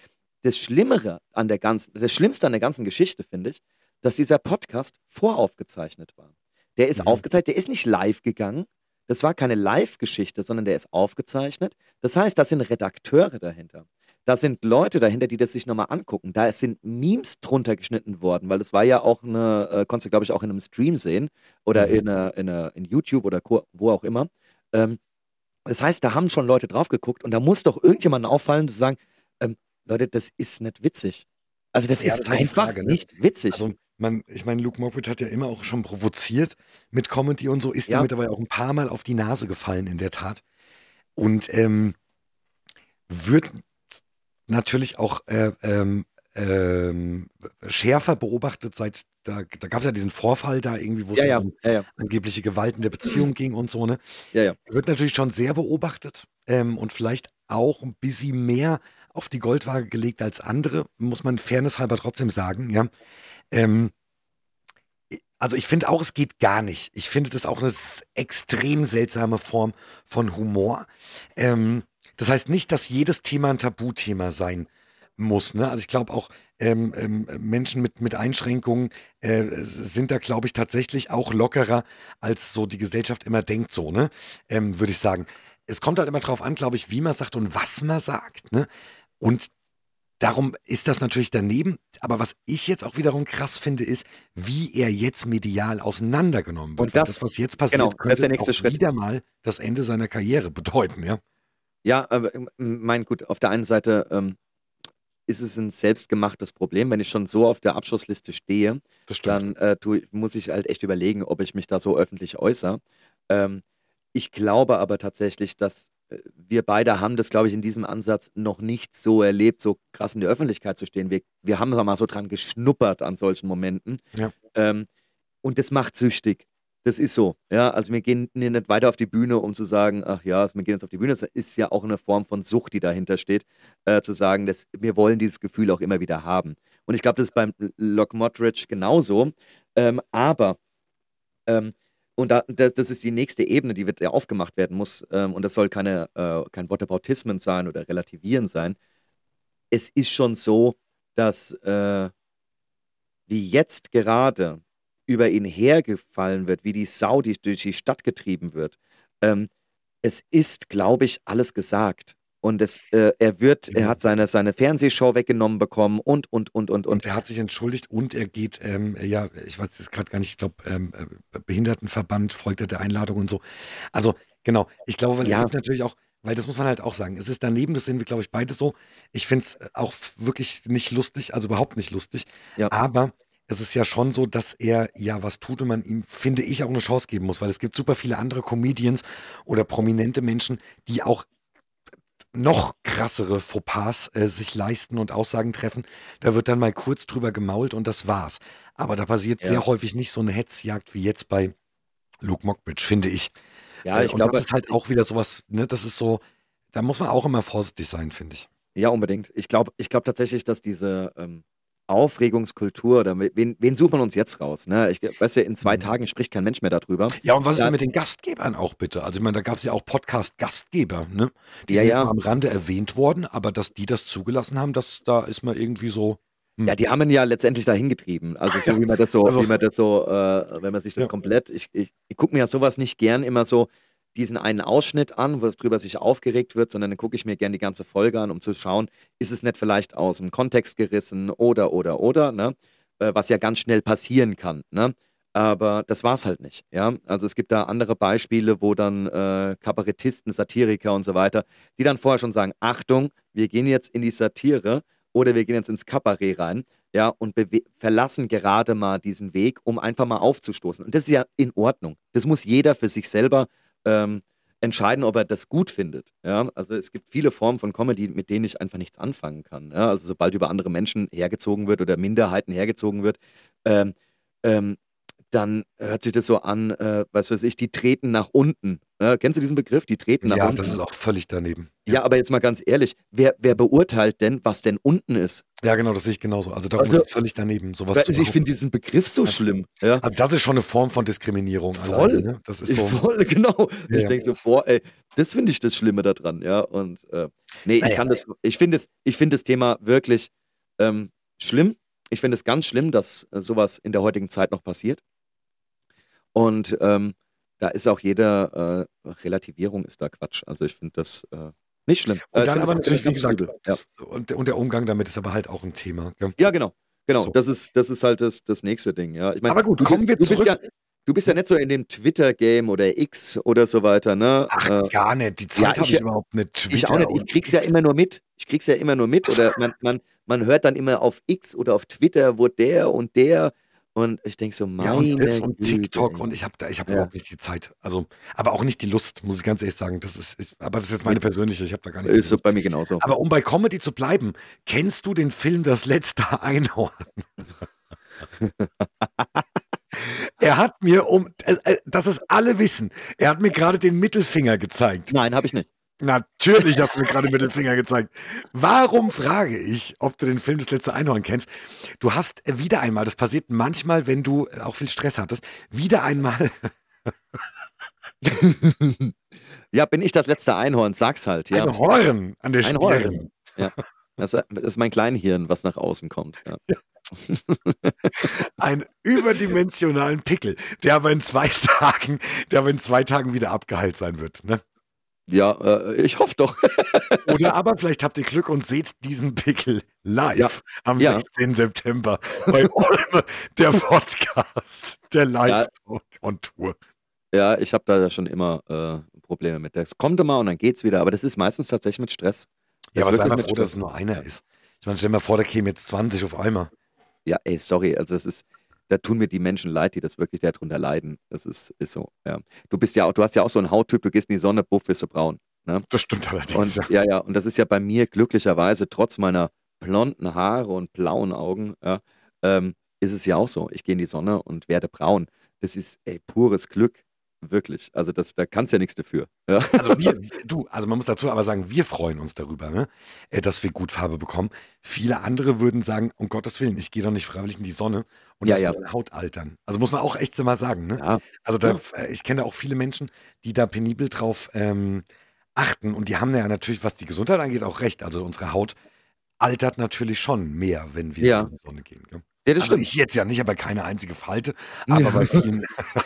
Das Schlimmste an der ganzen Geschichte finde ich, dass dieser Podcast voraufgezeichnet war. Der ist Mhm. aufgezeichnet, der ist nicht live gegangen. Das war keine Live-Geschichte, sondern der ist aufgezeichnet. Das heißt, da sind Redakteure dahinter. Da sind Leute dahinter, die das sich nochmal angucken. Da sind Memes drunter geschnitten worden, weil das war ja auch konntest du, glaube ich, auch in einem Stream sehen oder Mhm. in YouTube oder wo auch immer. Ähm, Das heißt, da haben schon Leute drauf geguckt und da muss doch irgendjemandem auffallen, zu sagen, ähm, Leute, das ist nicht witzig. Also das Ja, ist das ist halt die einfach Frage, ne? nicht witzig. Also, ich meine, Luke Mockridge hat ja immer auch schon provoziert mit Comedy und so, ist Ja, damit aber ja auch ein paar Mal auf die Nase gefallen, in der Tat. Und wird natürlich auch schärfer beobachtet, da gab es ja diesen Vorfall da irgendwie, wo es ja, ja ja, um ja, ja, angebliche Gewalt in der Beziehung ging und so, ne? ja, ja. Wird natürlich schon sehr beobachtet und vielleicht auch ein bisschen mehr auf die Goldwaage gelegt als andere, muss man fairnesshalber trotzdem sagen, ja. Ähm, also ich finde auch, es geht gar nicht. Ich finde das auch eine extrem seltsame Form von Humor. Ähm, Das heißt nicht, dass jedes Thema ein Tabuthema sein muss. Ne? Also ich glaube auch, Menschen mit Einschränkungen sind da, glaube ich, tatsächlich auch lockerer, als so die Gesellschaft immer denkt, so, ne? Würde ich sagen. Es kommt halt immer drauf an, glaube ich, wie man sagt und was man sagt. Ne? Und darum ist das natürlich daneben. Aber was ich jetzt auch wiederum krass finde, ist, wie er jetzt medial auseinandergenommen wird. Und Weil das, was jetzt passiert, genau, das ist könnte der auch nächste Schritt. wieder mal das Ende seiner Karriere bedeuten, ja. Ja, aber mein gut, auf der einen Seite ist es ein selbstgemachtes Problem. Wenn ich schon so auf der Abschlussliste stehe, Das stimmt. dann muss ich halt echt überlegen, ob ich mich da so öffentlich äußere. Ähm, Ich glaube aber tatsächlich, dass wir beide haben das, glaube ich, in diesem Ansatz noch nicht so erlebt, so krass in der Öffentlichkeit zu stehen. Wir haben da mal so dran geschnuppert an solchen Momenten. Ja. Ähm, und das macht süchtig. Das ist so. Ja, also wir gehen nicht weiter auf die Bühne, um zu sagen, ach ja, wir gehen jetzt auf die Bühne. Das ist ja auch eine Form von Sucht, die dahinter steht, zu sagen, dass wir wollen dieses Gefühl auch immer wieder haben. Und ich glaube, das ist beim Lock Mottridge genauso. Aber ähm, das ist die nächste Ebene, die wird ja aufgemacht werden muss. Und das soll kein Whataboutismen sein oder Relativieren sein. Es ist schon so, dass wie jetzt gerade über ihn hergefallen wird, wie die Sau, die durch die Stadt getrieben wird. Ähm, Es ist, glaube ich, alles gesagt. Und er Genau. hat seine Fernsehshow weggenommen bekommen und. Und er hat sich entschuldigt und er geht, ja, ich weiß jetzt gerade gar nicht, ich glaube, Behindertenverband folgt er der Einladung und so. Also, genau, ich glaube, weil es Ja, gibt natürlich auch, weil das muss man halt auch sagen, es ist daneben, das sehen wir, glaube ich, beide so. Ich finde es auch wirklich nicht lustig, also überhaupt nicht lustig, ja, aber es ist ja schon so, dass er ja was tut und man ihm, finde ich, auch eine Chance geben muss, weil es gibt super viele andere Comedians oder prominente Menschen, die auch noch krassere Fauxpas sich leisten und Aussagen treffen. Da wird dann mal kurz drüber gemault und das war's. Aber da passiert ja. sehr häufig nicht so eine Hetzjagd wie jetzt bei Luke Mockbridge, finde ich. Ja, ich Und das glaube, ist halt auch wieder sowas, ne, das ist so, da muss man auch immer vorsichtig sein, finde ich. ja, unbedingt. Ich glaube tatsächlich, dass diese Aufregungskultur, oder wen sucht man uns jetzt raus? Ne? Weißt du, in 2 Tagen spricht kein Mensch mehr darüber. Ja, und was ist denn Da, mit den Gastgebern auch bitte? Also ich meine, da gab es ja auch Podcast-Gastgeber, ne? Die ja, sind jetzt mal ja. am Rande erwähnt worden, aber dass die das zugelassen haben, da ist man irgendwie so, Ja, die haben ihn ja letztendlich dahin getrieben. Also ja, so wie man das so, also, wenn man sich das ja. komplett, ich gucke mir ja sowas nicht gern immer so diesen einen Ausschnitt an, wo drüber sich aufgeregt wird, sondern dann gucke ich mir gern die ganze Folge an, um zu schauen, ist es nicht vielleicht aus dem Kontext gerissen oder, ne? Was ja ganz schnell passieren kann, ne? Aber das war es halt nicht, ja. Also es gibt da andere Beispiele, wo dann Kabarettisten, Satiriker und so weiter, die dann vorher schon sagen, Achtung, wir gehen jetzt in die Satire oder wir gehen jetzt ins Kabarett rein, ja, und verlassen gerade mal diesen Weg, um einfach mal aufzustoßen. Und das ist ja in Ordnung. Das muss jeder für sich selber ähm, entscheiden, ob er das gut findet. Ja? Also es gibt viele Formen von Comedy, mit denen ich einfach nichts anfangen kann. Ja? Also sobald über andere Menschen hergezogen wird oder Minderheiten hergezogen wird, ähm, ähm, dann hört sich das so an, was weiß ich, die treten nach unten. Kennst du diesen Begriff? Die treten nach Ja, das unten. ist auch völlig daneben. Ja. Ja, aber jetzt mal ganz ehrlich, wer beurteilt denn, was denn unten ist? Ja, genau, das sehe ich genauso. Also darum ist Also, es völlig daneben, sowas zu also ich finde behaupten. diesen Begriff so Ja. schlimm. Ja, Also das ist schon eine Form von Diskriminierung alleine, voll. ne? Das ist so, Voll, genau. ja, Ich ja. denke so, boah, ey, das finde ich das Schlimme daran, ja. Und nee, Naja, ich finde das Thema wirklich schlimm. Ich finde es ganz schlimm, dass sowas in der heutigen Zeit noch passiert. Und da ist auch jede Relativierung ist da Quatsch. Also ich finde das nicht schlimm. und Ich dann finde aber das natürlich, wie ganz gesagt, übel. Ja. und der Umgang damit ist aber halt auch ein Thema, gell? Ja, genau. Genau. So. Das ist halt das nächste Ding, ja. Ich meine, Aber gut, kommen wir zurück. du bist ja nicht so in dem Twitter-Game oder X oder so weiter, ne? Ach, gar nicht. Die Ja, Zeit habe ich überhaupt nicht. ich auch Twitter nicht. Ich und krieg's ja X. immer nur mit. Ich krieg's ja immer nur mit. Oder man hört dann immer auf X oder auf Twitter, wo der und der. Und ich denke so, Ja, und das meine und Güte, TikTok ey. und ich habe Ja, überhaupt nicht die Zeit. Also, aber auch nicht die Lust, muss ich ganz ehrlich sagen. Aber das ist jetzt nee, meine persönliche, ich habe da gar nicht die ist so Lust. bei mir genauso. Aber um bei Comedy zu bleiben, kennst du den Film Das letzte Einhorn? Er hat mir, dass es alle wissen, er hat mir gerade den Mittelfinger gezeigt. Nein, habe ich nicht. Natürlich hast du mir gerade mit dem Finger gezeigt. Warum frage ich, ob du den Film Das letzte Einhorn kennst? Du hast wieder einmal, das passiert manchmal, wenn du auch viel Stress hattest, wieder einmal Ja, bin ich das letzte Einhorn? Sag's halt, ja. ein Horn an der Ein Stirn. Horn. Ja. Das ist mein Kleinhirn, was nach außen kommt. Ja. Einen überdimensionalen Pickel, der aber in 2 Tagen, wieder abgeheilt sein wird. Ne? Ja, ich hoffe doch. Oder aber vielleicht habt ihr Glück und seht diesen Pickel live Ja. am Ja. 16. September bei Olme, der Podcast, der Live-Talk on Tour. Ja, ich habe da schon immer Probleme mit. Das kommt immer und dann geht's wieder. Aber das ist meistens tatsächlich mit Stress. Ja, Das aber ist sei wirklich mal mit froh, dass es Stress. nur einer ist. Ich meine, stell dir mal vor, da kämen jetzt 20 auf einmal. Ja, ey, sorry. Also da tun mir die Menschen leid, die das wirklich darunter leiden. Das ist so. Ja. Du hast ja auch so einen Hauttyp, du gehst in die Sonne, buff, bist du braun. Ne? Das stimmt allerdings. Und ja, und das ist ja bei mir glücklicherweise, trotz meiner blonden Haare und blauen Augen, ja, ist es ja auch so. Ich gehe in die Sonne und werde braun. Das ist, ey, pures Glück. Wirklich. Also da kannst ja nichts dafür. Ja. Also man muss dazu aber sagen, wir freuen uns darüber, ne? Dass wir gut Farbe bekommen. Viele andere würden sagen, um Gottes Willen, ich gehe doch nicht freiwillig in die Sonne und Ja, lasse ja. meine Haut altern. Also muss man auch echt so mal sagen, ne? Ja. Also ich kenne da auch viele Menschen, die da penibel drauf achten und die haben ja natürlich, was die Gesundheit angeht, auch recht. Also unsere Haut altert natürlich schon mehr, wenn wir Ja. in die Sonne gehen. Gell? Ja, das Also stimmt. ich jetzt ja nicht, aber keine einzige Falte, aber bei vielen,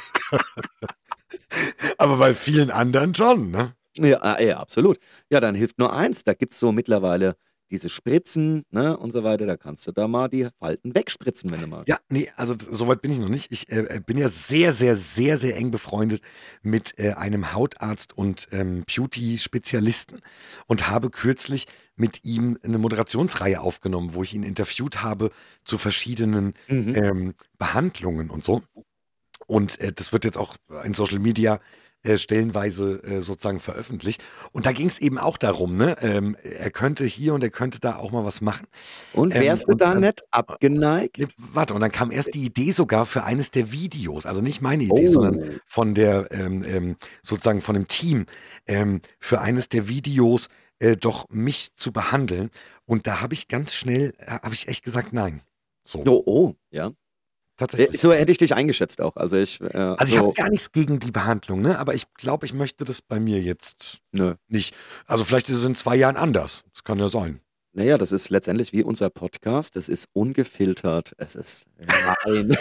aber bei vielen anderen schon, ne? Ja, absolut. Ja, dann hilft nur eins. Da gibt es so mittlerweile diese Spritzen, ne, und so weiter. Da kannst du da mal die Falten wegspritzen, wenn du magst. Ja, nee, also soweit bin ich noch nicht. Ich bin ja sehr, sehr, sehr, sehr eng befreundet mit einem Hautarzt und Beauty-Spezialisten und habe kürzlich mit ihm eine Moderationsreihe aufgenommen, wo ich ihn interviewt habe zu verschiedenen Mhm. Behandlungen und so. Und das wird jetzt auch in Social Media stellenweise sozusagen veröffentlicht. Und da ging es eben auch darum, ne? Er könnte hier und er könnte da auch mal was machen. Und wärst du Und da nicht abgeneigt? ne, warte, und dann kam erst die Idee sogar für eines der Videos, also nicht meine Idee, sondern Oh. von der sozusagen von dem Team, für eines der Videos doch mich zu behandeln. Und da habe ich ganz schnell, habe ich echt gesagt, nein. So, Oh, ja. tatsächlich. So hätte ich dich eingeschätzt auch. Also Also ich habe so, gar nichts gegen die Behandlung, ne? Aber ich glaube, ich möchte das bei mir jetzt nö. nicht. Also vielleicht ist es in 2 Jahren anders. Das kann ja sein. Naja, das ist letztendlich wie unser Podcast. Das ist ungefiltert. Es ist rein.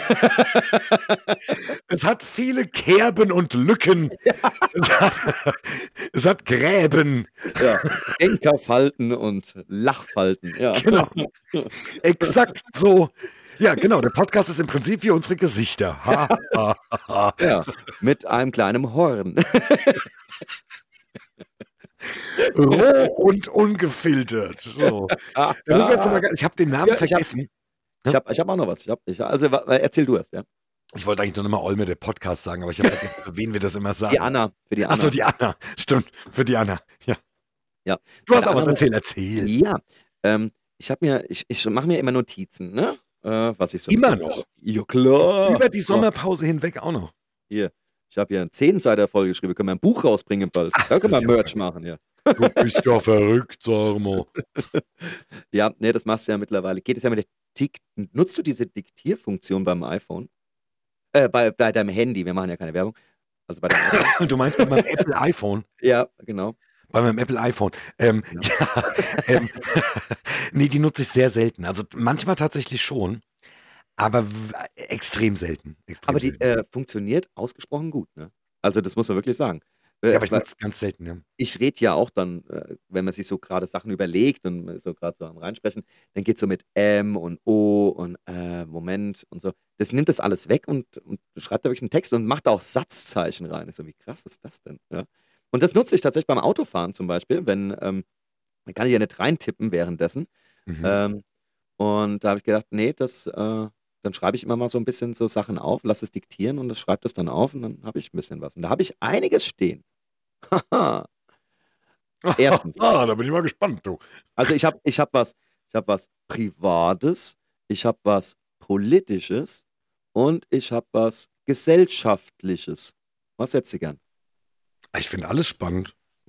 Es hat viele Kerben und Lücken. Es hat, es hat Gräben. Ja. Denkerfalten und Lachfalten. Ja. Genau. Exakt so. Ja, genau. Der Podcast ist im Prinzip wie unsere Gesichter. Ha, ha, ha. Ja. Mit einem kleinen Horn. Roh und ungefiltert. So. Da müssen wir jetzt noch mal, ich habe den Namen Ja, vergessen. ich hab auch noch was. Also erzähl du erst, ja. Ich wollte eigentlich nur noch mal Olme, der Podcast sagen, aber ich habe vergessen, für wen wir das immer sagen. Die Anna. Für die Anna. Achso, die Anna. Stimmt, für die Anna. Ja. Ja. Du hast Meine auch was Anna- erzählt. Ja. Ich mache mir immer Notizen, ne? Was ich so. Immer noch. Ja, klar. Über die Sommerpause hinweg auch noch. Hier. Ich habe hier einen 10-Seiter vollgeschrieben. Wir können mal ein Buch rausbringen bald. Da können wir das ist ja Merch verrückt. machen, ja. Du bist ja verrückt, sag mal. Ja, nee, das machst du ja mittlerweile. Geht es ja mit der Nutzt du diese Diktierfunktion beim iPhone? Bei deinem Handy. Wir machen ja keine Werbung. Also bei deinem iPhone. Du meinst bei meinem Apple iPhone? Ja, genau. Bei meinem Apple iPhone. Ja. Ja, nee, die nutze ich sehr selten. Also manchmal tatsächlich schon, aber extrem selten. Extrem Aber die selten. funktioniert ausgesprochen gut, ne? Also das muss man wirklich sagen. Ja, aber ich Weil nutze es ganz selten, ja. ich rede ja auch dann, wenn man sich so gerade Sachen überlegt und so gerade so am Reinsprechen, dann geht es so mit M und O und Moment und so. Das nimmt das alles weg und schreibt da wirklich einen Text und macht da auch Satzzeichen rein. Ich so, wie krass ist das denn? Ja. Und das nutze ich tatsächlich beim Autofahren zum Beispiel, wenn, man kann ich ja nicht reintippen währenddessen. Mhm. Und da habe ich gedacht, nee, dann schreibe ich immer mal so ein bisschen so Sachen auf, lasse es diktieren und das schreibt das dann auf und dann habe ich ein bisschen was. Und da habe ich einiges stehen. Haha. Erstens. Da bin ich mal gespannt, du. Also ich hab was Privates, ich habe was Politisches und ich habe was Gesellschaftliches. Was hättest du gern? Ich finde alles spannend. Hm.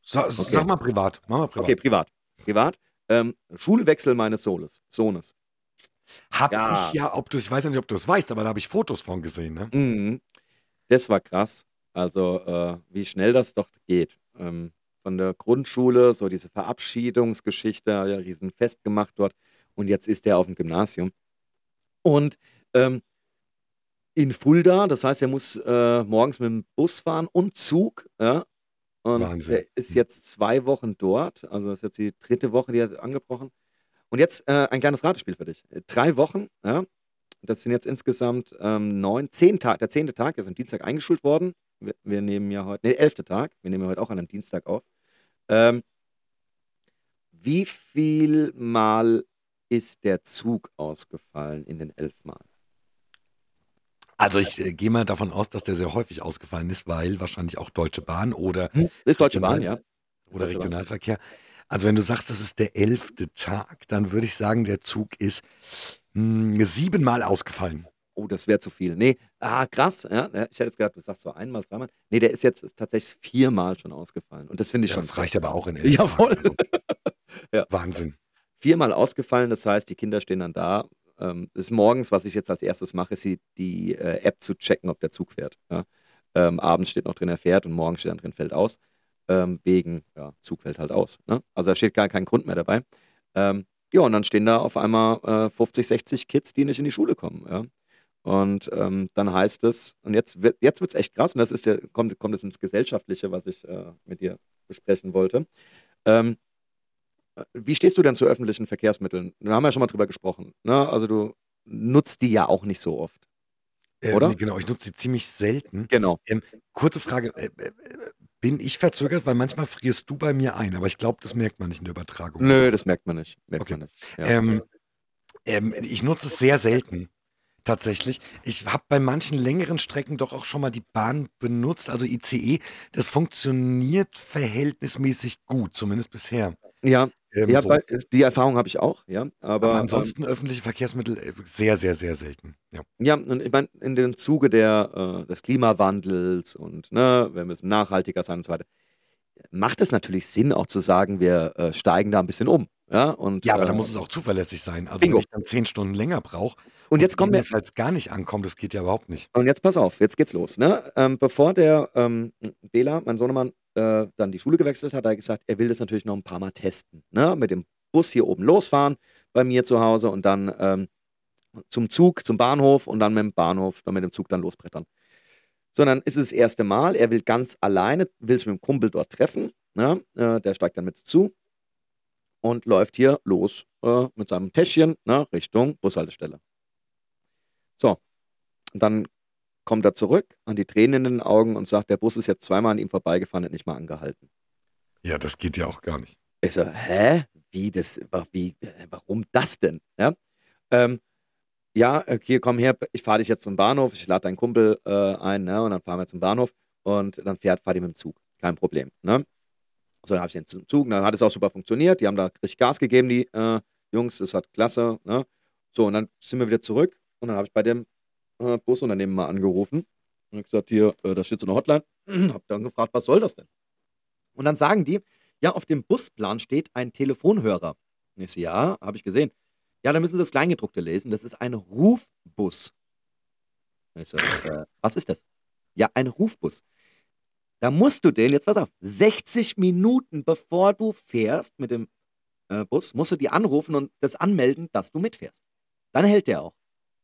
Okay. Sag mal privat. Mach mal Okay, privat. privat. Privat. Schulwechsel meines Sohnes. Hab ich Ja, ja, ich weiß ja nicht, ob du es weißt, aber da habe ich Fotos von gesehen, ne? mhm. Das war krass. Also, wie schnell das doch geht. Von der Grundschule, so diese Verabschiedungsgeschichte, ja, Riesenfest gemacht dort. Und jetzt ist er auf dem Gymnasium. Und ähm, in Fulda, das heißt, er muss morgens mit dem Bus fahren und Zug. Ja? Und Wahnsinn. der ist Hm. jetzt 2 Wochen dort. Also, das ist jetzt die dritte Woche, die er angebrochen. Und jetzt ein kleines Ratespiel für dich. 3 Wochen, ja? Das sind jetzt insgesamt 10 Tage. Der 10. Tag ist am Dienstag eingeschult worden. Wir nehmen ja heute, nee, 11. Tag. Wir nehmen ja heute auch an einem Dienstag auf. Ähm, wie viel Mal ist der Zug ausgefallen in den 11 Mal? Also ich gehe mal davon aus, dass der sehr häufig ausgefallen ist, weil wahrscheinlich auch Deutsche Bahn oder Ist Deutsche Bahn, Regional, ja. Ist oder Deutsche Bahn. Regionalverkehr. Also wenn du sagst, das ist der 11. Tag, dann würde ich sagen, der Zug ist 7-mal ausgefallen. Oh, das wäre zu viel. Nee, krass. Ja, ich hätte jetzt gedacht, du sagst so einmal, zweimal. Nee, der ist jetzt tatsächlich 4-mal schon ausgefallen. Und das finde ich Ja, schon das krass. reicht aber auch in 11 Tagen. Jawohl. Also Ja. Wahnsinn. 4-mal ausgefallen, das heißt, die Kinder stehen dann da. Das ist morgens, was ich jetzt als erstes mache, ist die App zu checken, ob der Zug fährt. Ja. Abends steht noch drin, er fährt und morgens steht dann drin, fällt aus. Wegen, ja, Zug fällt halt aus. Ne? Also da steht gar kein Grund mehr dabei. Ja, und dann stehen da auf einmal 50, 60 Kids, die nicht in die Schule kommen. Ja. Und dann heißt es, und jetzt wird es echt krass, und das ist ja, kommt es ins Gesellschaftliche, was ich mit dir besprechen wollte. Ähm, wie stehst du denn zu öffentlichen Verkehrsmitteln? Wir haben ja schon mal drüber gesprochen. Ne? Also du nutzt die ja auch nicht so oft, Nee, oder? genau, ich nutze sie ziemlich selten. Genau. Ähm, kurze Frage, bin ich verzögert? Weil manchmal frierst du bei mir ein, aber ich glaube, das merkt man nicht in der Übertragung, oder? Nö, das merkt man nicht. Merkt Okay. man nicht. Ja. Ähm, ich nutze es sehr selten, tatsächlich. Ich habe bei manchen längeren Strecken doch auch schon mal die Bahn benutzt, also ICE. Das funktioniert verhältnismäßig gut, zumindest bisher. Ja, ja, So. die Erfahrung habe ich auch, ja. Aber Aber ansonsten öffentliche Verkehrsmittel sehr, sehr, sehr selten. Ja. ja, und ich meine, in dem Zuge des Klimawandels und ne, wir müssen nachhaltiger sein und so weiter, macht es natürlich Sinn, auch zu sagen, wir steigen da ein bisschen um. Ja, und Ja, aber da muss es auch zuverlässig sein. Also wenn Bingo. ich dann 10 Stunden länger brauche Und und jetzt kommen wir, gegebenenfalls gar nicht ankomme, das geht ja überhaupt nicht. Und jetzt pass auf, jetzt geht's los. Ne? Bevor der Bela, mein Sohnemann, dann die Schule gewechselt hat, hat er gesagt, er will das natürlich noch ein paar Mal testen. Ne? Mit dem Bus hier oben losfahren bei mir zu Hause und dann zum Zug, zum Bahnhof und dann mit dem Bahnhof, dann mit dem Zug dann losbrettern. Sondern ist es das erste Mal, er will ganz alleine, will sich mit dem Kumpel dort treffen. Ne? Der steigt dann mit zu und läuft hier los mit seinem Täschchen, ne, Richtung Bushaltestelle. So, und dann kommt er zurück, an die Tränen in den Augen und sagt, der Bus ist jetzt zweimal an ihm vorbeigefahren und nicht mal angehalten. Ja, das geht ja auch gar nicht. Ich so, hä? Warum das denn? Ja, ja, hier, komm her, ich fahre dich jetzt zum Bahnhof, ich lade deinen Kumpel ein, ne, und dann fahren wir zum Bahnhof und dann fahrt ihr mit dem Zug. Kein Problem. Ne? So, dann habe ich den zum Zug, und dann hat es auch super funktioniert, die haben da richtig Gas gegeben, die Jungs, das hat klasse. Ne? So, und dann sind wir wieder zurück und dann habe ich bei dem Busunternehmen mal angerufen und hab gesagt, hier, da steht so eine Hotline. Hab dann gefragt, was soll das denn? Und dann sagen die, ja, auf dem Busplan steht ein Telefonhörer. Und ich so, ja, habe ich gesehen. Ja, dann müssen Sie das Kleingedruckte lesen. Das ist ein Rufbus. Und ich so, was ist das? Ja, ein Rufbus. Da musst du den, jetzt pass auf, 60 Minuten bevor du fährst mit dem Bus, musst du die anrufen und das anmelden, dass du mitfährst. Dann hält der auch.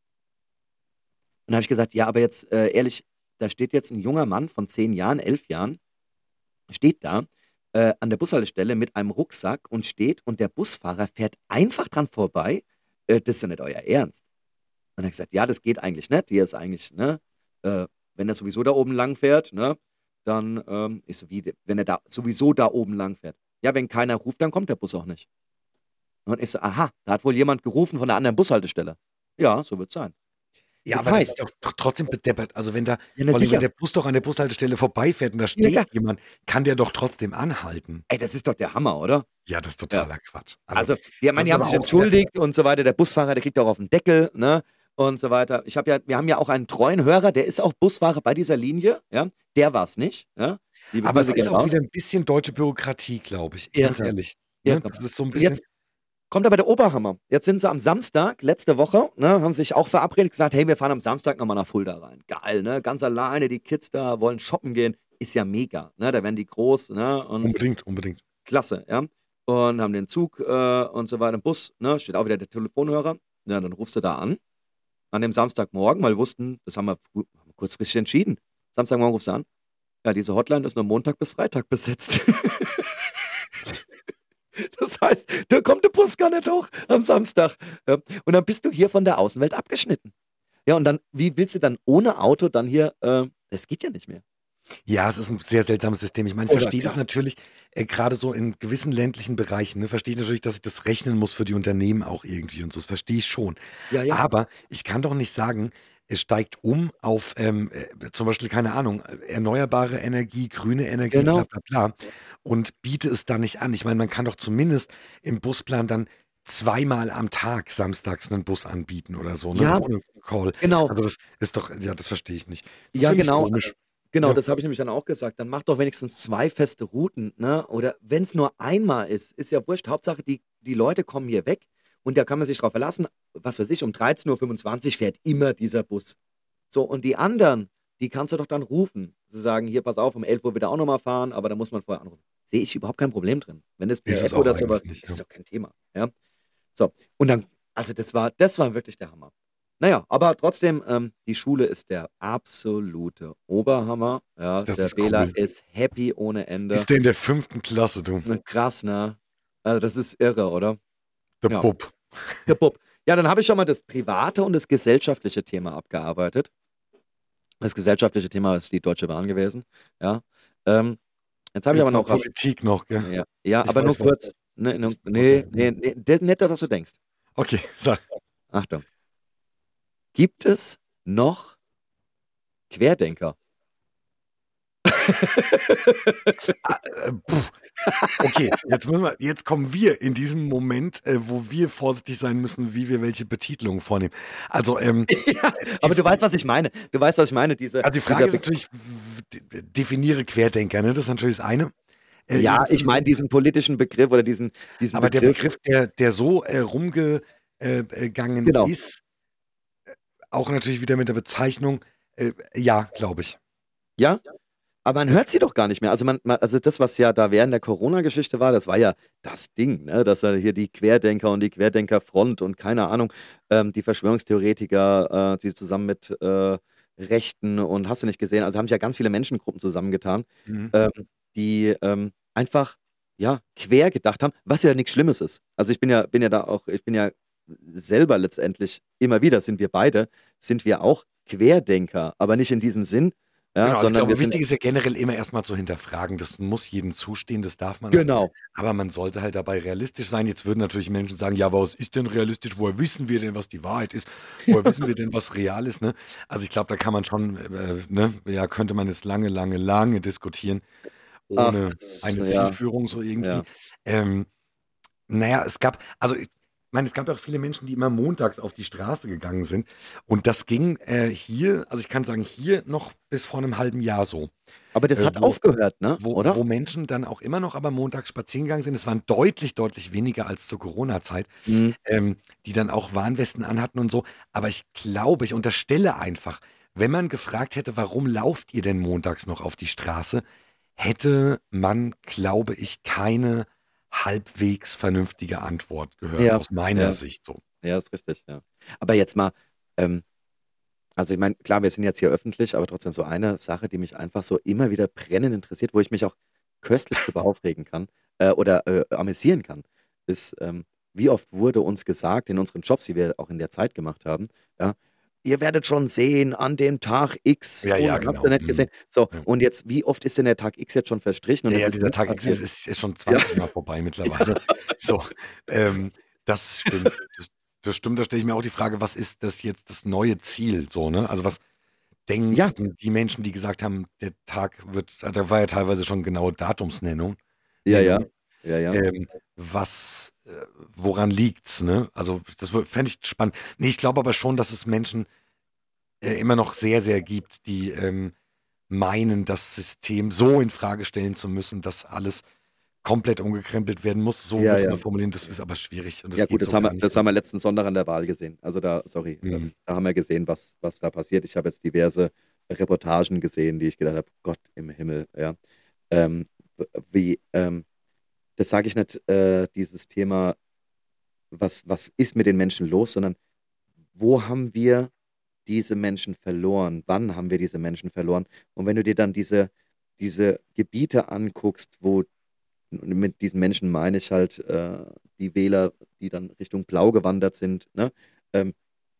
Und da habe ich gesagt, ja, aber jetzt ehrlich, da steht jetzt ein junger Mann von 10 Jahren, 11 Jahren, steht da an der Bushaltestelle mit einem Rucksack und der Busfahrer fährt einfach dran vorbei. Das ist ja nicht euer Ernst. Und er hat gesagt, ja, das geht eigentlich nicht. Hier ist eigentlich, ne, wenn er sowieso da oben lang fährt, ne, dann ist so wie, wenn er da sowieso da oben lang fährt. Ja, wenn keiner ruft, dann kommt der Bus auch nicht. Und ich so, aha, da hat wohl jemand gerufen von der anderen Bushaltestelle. Ja, so wird es sein. Ja, Das aber das ist heißt, doch trotzdem bedeppert. Also wenn da, ja, na vor allem wenn sicher, der Bus doch an der Bushaltestelle vorbeifährt und da ja, klar. steht jemand, kann der doch trotzdem anhalten. Ey, das ist doch der Hammer, oder? Ja, das ist Ja. totaler Quatsch. Also, Also, die, ich das meine, ist die haben aber sich auch wieder, entschuldigt und so weiter. Der Busfahrer, der kriegt auch auf den Deckel, ne? und so weiter. Wir haben ja auch einen treuen Hörer, der ist auch Busfahrer bei dieser Linie, ja. Der war es nicht, ja. Liebe Aber es Grüße ist gehen auch raus. wieder ein bisschen deutsche Bürokratie, glaube ich. Ganz Irre, ehrlich. Ne? irre. Das ist so ein Und bisschen. jetzt kommt aber der Oberhammer. Jetzt sind sie am Samstag, letzte Woche, ne, haben sich auch verabredet, gesagt, hey, wir fahren am Samstag nochmal nach Fulda rein. Geil, ne? Ganz alleine, die Kids da wollen shoppen gehen. Ist ja mega, ne? Da werden die groß, ne? Und Unbedingt, unbedingt. klasse, ja. Und haben den Zug und so weiter, im Bus, ne? Steht auch wieder der Telefonhörer. Ja, dann rufst du da an dem Samstagmorgen, weil wir wussten, das haben wir kurzfristig entschieden. Samstagmorgen rufst du an. Ja, diese Hotline ist nur Montag bis Freitag besetzt. Das heißt, da kommt der Bus gar nicht hoch am Samstag. Ja. Und dann bist du hier von der Außenwelt abgeschnitten. Ja, und dann, wie willst du dann ohne Auto dann hier, das geht ja nicht mehr. Ja, es ist ein sehr seltsames System. Ich meine, ich Oder verstehe das krass. natürlich, gerade so in gewissen ländlichen Bereichen, ne, verstehe ich natürlich, dass ich das rechnen muss für die Unternehmen auch irgendwie und so. Das verstehe ich schon. Ja, ja. Aber ich kann doch nicht sagen, es steigt um auf zum Beispiel, keine Ahnung, erneuerbare Energie, grüne Energie, bla Genau. bla bla, und biete es da nicht an. Ich meine, man kann doch zumindest im Busplan dann zweimal am Tag samstags einen Bus anbieten oder so, ne? Ja, Ohne Call. genau. Also das ist doch, ja, das verstehe ich nicht. Das Ja, finde ich genau. komisch. Genau, Ja. das habe ich nämlich dann auch gesagt. Dann mach doch wenigstens zwei feste Routen, ne? Oder wenn es nur einmal ist ja wurscht. Hauptsache, die Leute kommen hier weg und da kann man sich drauf verlassen. Was weiß ich, um 13:25 Uhr fährt immer dieser Bus. So, und die anderen, die kannst du doch dann rufen. Sie sagen, hier, pass auf, um 11 Uhr wieder auch nochmal fahren, aber da muss man vorher anrufen. Sehe ich überhaupt kein Problem drin. Wenn das per Ist es App auch oder eigentlich sowas, nicht, ja. ist doch kein Thema. Ja? So, und dann, also das war wirklich der Hammer. Naja, aber trotzdem, die Schule ist der absolute Oberhammer. Ja, Das der ist Bela cool. ist happy ohne Ende. Ist der in der 5. Klasse, du? Ne, krass, ne? Also das ist irre, oder? Der Ja, Bub. der Bub. Ja, dann habe ich schon mal das private und das gesellschaftliche Thema abgearbeitet. Das gesellschaftliche Thema ist die Deutsche Bahn gewesen. Ja. Ähm, jetzt habe ich Jetzt aber war noch was. Politik noch, gell? Ja, ja, Ich aber nur weiß was. kurz. Ne, Okay. nee, nicht das, was du denkst. Okay, sag. Achtung. Gibt es noch Querdenker? Puh. Okay, jetzt kommen wir in diesem Moment, wo wir vorsichtig sein müssen, wie wir welche Betitelung vornehmen. Also, Ja, die, aber du weißt, was ich meine. Du weißt, was ich meine. also die Frage ist natürlich, definiere Querdenker, ne? Das ist natürlich das eine. Ja, Irgendwie ich meine diesen politischen Begriff oder diesen aber der Begriff. Begriff, der so rumgegangen Genau. ist, auch natürlich wieder mit der Bezeichnung, ja, glaube ich. Ja, aber man hört sie doch gar nicht mehr. Also das, was ja da während der Corona-Geschichte war, das war ja das Ding, ne? Dass er hier die Querdenker und die Querdenkerfront und keine Ahnung, die Verschwörungstheoretiker, die zusammen mit Rechten und hast du nicht gesehen, also haben sich ja ganz viele Menschengruppen zusammengetan, Mhm. ähm, die einfach ja quer gedacht haben, was ja nichts Schlimmes ist. Also ich bin ja selber letztendlich immer wieder, sind wir auch Querdenker, aber nicht in diesem Sinn, ja, Genau, also ich sondern wir glaube, sind wichtig ist ja generell immer erstmal zu hinterfragen. Das muss jedem zustehen, das darf man auch. genau. Aber man sollte halt dabei realistisch sein. Jetzt würden natürlich Menschen sagen, ja, was ist denn realistisch? Woher wissen wir denn, was die Wahrheit ist? Woher wissen wir denn, was real ist? Ne? Also ich glaube, da kann man schon, ne, ja, könnte man jetzt lange, lange, lange diskutieren, Ach, ohne eine ja, Zielführung so irgendwie. ja. Ähm, naja, also ich meine, es gab ja auch viele Menschen, die immer montags auf die Straße gegangen sind. Und das ging hier, also ich kann sagen, hier noch bis vor einem halben Jahr so. Aber das hat Wo, aufgehört, ne? wo Oder? Menschen dann auch immer noch aber montags spazieren gegangen sind. Es waren deutlich, deutlich weniger als zur Corona-Zeit, Mhm. die dann auch Warnwesten anhatten und so. Aber ich glaube, ich unterstelle einfach, wenn man gefragt hätte, warum lauft ihr denn montags noch auf die Straße, hätte man, glaube ich, keine halbwegs vernünftige Antwort gehört, Ja, aus meiner ja, Sicht so. ja, ist richtig, ja. Aber jetzt mal, ähm, also ich meine, klar, wir sind jetzt hier öffentlich, aber trotzdem so eine Sache, die mich einfach so immer wieder brennend interessiert, wo ich mich auch köstlich drüber aufregen kann oder amüsieren kann, ist, wie oft wurde uns gesagt in unseren Jobs, die wir auch in der Zeit gemacht haben, ja, ihr werdet schon sehen an dem Tag X Ja, ja, und hast genau. du nicht gesehen. So, Ja. und jetzt, wie oft ist denn der Tag X jetzt schon verstrichen und Ja, es ja, ist dieser nichts Tag X passiert? ist schon Ja, 20 Mal vorbei mittlerweile. So, das stimmt. Das stimmt, da stelle ich mir auch die Frage, was ist das jetzt das neue Ziel so, ne? Also, was ja, denken die Menschen, die gesagt haben, der Tag wird, da war ja teilweise schon genaue Datumsnennung ja, ja, Nennung, ja, ja. was woran liegt's, ne? Also das fände ich spannend. Nee, ich glaube aber schon, dass es Menschen immer noch sehr, sehr gibt, die meinen, das System so in Frage stellen zu müssen, dass alles komplett umgekrempelt werden muss. So Ja, würde ich es ja. mal formulieren. Das ist aber schwierig und Ja das gut, geht so gar nicht. das haben wir letzten Sonntag an der Wahl gesehen. Also da, sorry, Mhm. da haben wir gesehen, was da passiert. Ich habe jetzt diverse Reportagen gesehen, die ich gedacht habe, Gott im Himmel, ja. Ähm, wie, das sage ich nicht, dieses Thema, was ist mit den Menschen los, sondern wo haben wir diese Menschen verloren? Wann haben wir diese Menschen verloren? Und wenn du dir dann diese Gebiete anguckst, wo mit diesen Menschen meine ich halt die Wähler, die dann Richtung Blau gewandert sind, ne? Ähm,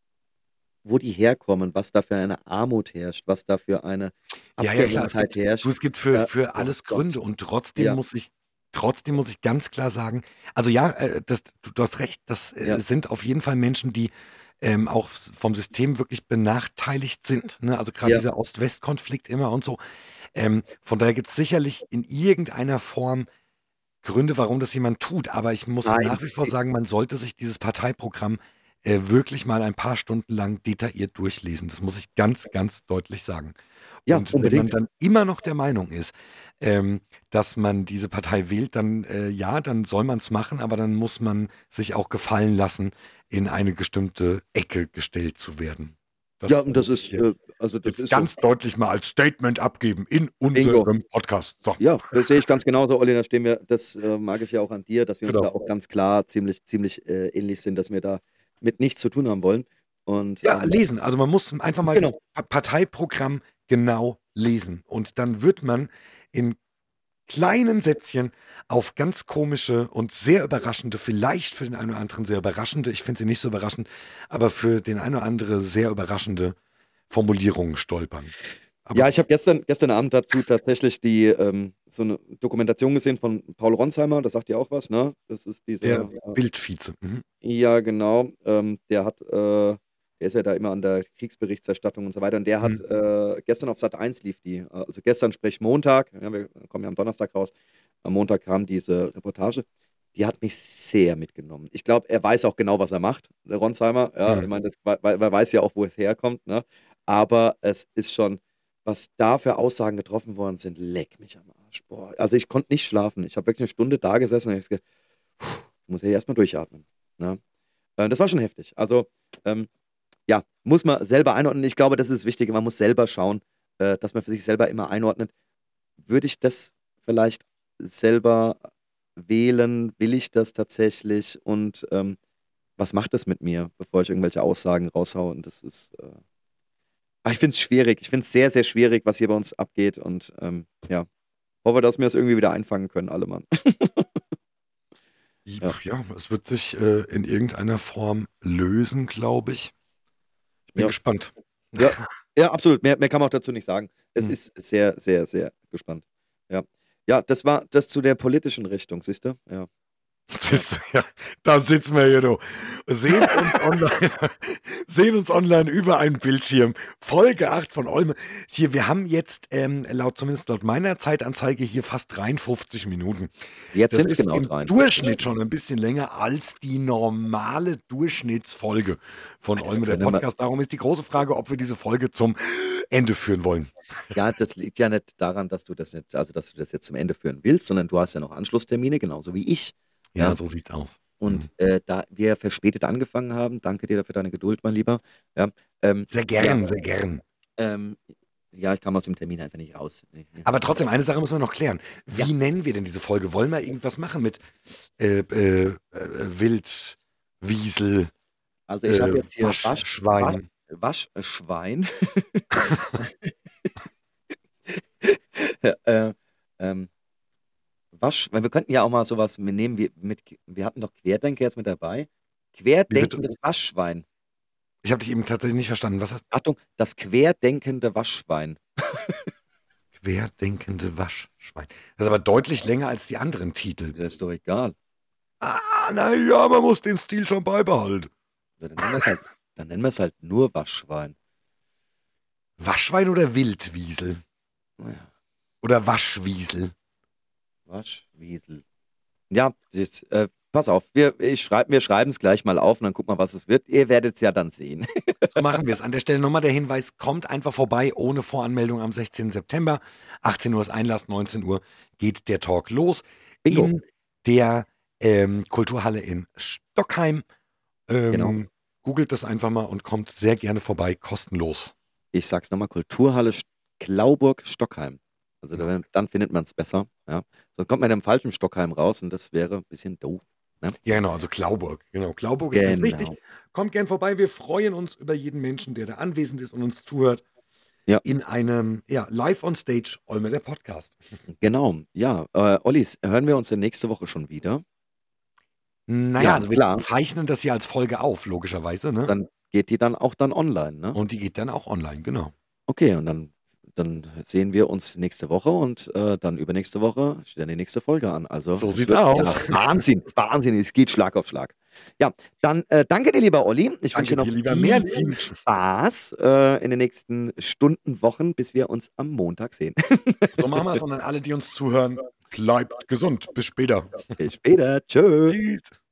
wo die herkommen, was da für eine Armut herrscht, was da für eine Ja, ja, klar. Abgehängtheit herrscht. Es gibt für Oh alles Gründe Gott. und Ja, trotzdem muss ich ganz klar sagen, also ja, du hast recht, das ja, sind auf jeden Fall Menschen, die auch vom System wirklich benachteiligt sind, ne? Also gerade ja. dieser Ost-West-Konflikt immer und so. Von daher gibt es sicherlich in irgendeiner Form Gründe, warum das jemand tut. Aber ich muss Nein. nach wie vor sagen, man sollte sich dieses Parteiprogramm wirklich mal ein paar Stunden lang detailliert durchlesen. Das muss ich ganz, ganz deutlich sagen. Ja, Und wenn man unbedingt. dann immer noch der Meinung ist, dass man diese Partei wählt, dann ja, dann soll man es machen, aber dann muss man sich auch gefallen lassen, in eine bestimmte Ecke gestellt zu werden. Ja, Das und das muss ich ist, hier also das jetzt ist so. ganz deutlich mal als Statement abgeben in Bingo. unserem Podcast. So, Ja, das sehe ich ganz genauso, Olli. Da stehen wir, das mag ich ja auch an dir, dass wir uns da genau. auch ganz klar ziemlich ähnlich sind, dass wir da mit nichts zu tun haben wollen. Und Ja, lesen. Also man muss einfach mal das genau. Parteiprogramm genau lesen. Und dann wird man in kleinen Sätzchen auf ganz komische und sehr überraschende, vielleicht für den einen oder anderen sehr überraschende, ich finde sie nicht so überraschend, aber für den einen oder andere sehr überraschende Formulierungen stolpern. Aber Ja, ich gut. habe gestern Abend dazu tatsächlich so eine Dokumentation gesehen von Paul Ronsheimer, das sagt ja auch was, ne? Das ist Der dieser, Bildvize. Mhm. ja, genau, der ist ja da immer an der Kriegsberichterstattung und so weiter, und der hat Mhm. gestern auf Sat.1 lief die, also gestern, sprich Montag, ja, wir kommen ja am Donnerstag raus, am Montag kam diese Reportage, die hat mich sehr mitgenommen. Ich glaube, er weiß auch genau, was er macht, der Ronsheimer, ja, ich Mhm. meine, weil weiß ja auch, wo es herkommt, ne? Aber es ist schon, was da für Aussagen getroffen worden sind, leck mich am Arsch. Boah, also ich konnte nicht schlafen. Ich habe wirklich eine Stunde da gesessen und ich gesagt, ich muss ja erstmal durchatmen. Ne? Das war schon heftig. Also, ähm, ja, muss man selber einordnen. Ich glaube, das ist das Wichtige. Man muss selber schauen, dass man für sich selber immer einordnet. Würde ich das vielleicht selber wählen? Will ich das tatsächlich? Und was macht das mit mir, bevor ich irgendwelche Aussagen raushaue? Und das ist, ich finde es schwierig. Ich finde es sehr, sehr schwierig, was hier bei uns abgeht. Und ja, hoffe, dass wir es irgendwie wieder einfangen können, alle Mann. Ja, Ja, es wird sich in irgendeiner Form lösen, glaube ich. Ich bin ja, gespannt. ja, ja, absolut. Mehr kann man auch dazu nicht sagen. Es Hm. ist sehr, sehr, sehr gespannt. Ja. Ja, das war das zu der politischen Richtung, siehst du? Ja, ja. Siehst du, ja, da sitzen wir hier, du. Sehen uns online, sehen uns online über einen Bildschirm. Folge 8 von Olme. Hier, wir haben jetzt, zumindest laut meiner Zeitanzeige, hier fast 53 Minuten. Jetzt Das sind es ist genau im 53. Durchschnitt schon ein bisschen länger als die normale Durchschnittsfolge von Das Olme, der können wir. Podcast. Darum ist die große Frage, ob wir diese Folge zum Ende führen wollen. Ja, das liegt ja nicht daran, dass du das nicht, also dass du das jetzt zum Ende führen willst, sondern du hast ja noch Anschlusstermine, genauso wie ich. Ja, Ja. so sieht's aus. Und Mhm. da wir verspätet angefangen haben, danke dir dafür deine Geduld, mein Lieber. Ja, ähm, Sehr ja, gern, sehr gern. ähm, ja, ich kam aus dem Termin einfach nicht raus. Aber trotzdem, eine Sache müssen wir noch klären. Ja, Wie nennen wir denn diese Folge? Wollen wir irgendwas machen mit Wild, Wiesel, also ich habe jetzt hier Waschschwein? Waschschwein. äh, ähm, weil wir könnten ja auch mal sowas nehmen, wir hatten doch Querdenker jetzt mit dabei. Wie bitte? Querdenkendes Waschschwein. Ich habe dich eben tatsächlich nicht verstanden. Was heißt Achtung, das querdenkende Waschschwein. querdenkende Waschschwein? Das ist aber deutlich länger als die anderen Titel. Das ist doch egal. Ah, naja, man muss den Stil schon beibehalten. Also dann nennen wir es halt nur Waschschwein. Waschschwein oder Wildwiesel? Naja, Oder Waschwiesel? Waschwiesel. Ja, Pass auf, wir schreiben es gleich mal auf und dann gucken wir, was es wird. Ihr werdet es ja dann sehen. So machen wir es. An der Stelle nochmal der Hinweis, kommt einfach vorbei ohne Voranmeldung am 16. September. 18 Uhr ist Einlass, 19 Uhr geht der Talk los Bingo. in der Kulturhalle in Stockheim. Genau. Googelt das einfach mal und kommt sehr gerne vorbei, kostenlos. Ich sag's nochmal, Kulturhalle Klauburg-Stockheim. Also Genau. dann findet man es besser. Ja. Sonst kommt man in dem falschen Stockheim raus und das wäre ein bisschen doof. Ne? Ja, genau, also Klauburg. Genau, Klauburg ist ganz wichtig. Genau. Kommt gern vorbei. Wir freuen uns über jeden Menschen, der da anwesend ist und uns zuhört. Ja. In einem, live on stage, Olme der Podcast. Genau. Ja, Ollis, hören wir uns dann nächste Woche schon wieder? Naja, Ja, also wir klar. zeichnen das ja als Folge auf, logischerweise, ne? Dann geht die dann auch dann online, ne? Und die geht dann auch online, genau. Okay, und dann sehen wir uns nächste Woche und dann übernächste Woche steht dann die nächste Folge an. Also So es sieht's wird, aus. Ja, Wahnsinn, Wahnsinn, es geht Schlag auf Schlag. Ja, dann danke dir, lieber Olli. Ich wünsche Danke dir dir, noch lieber viel Merlin. Spaß in den nächsten Stunden, Wochen, bis wir uns am Montag sehen. So machen wir es. Und an alle, die uns zuhören, bleibt gesund. Bis später. Bis später. Tschö. Tschüss.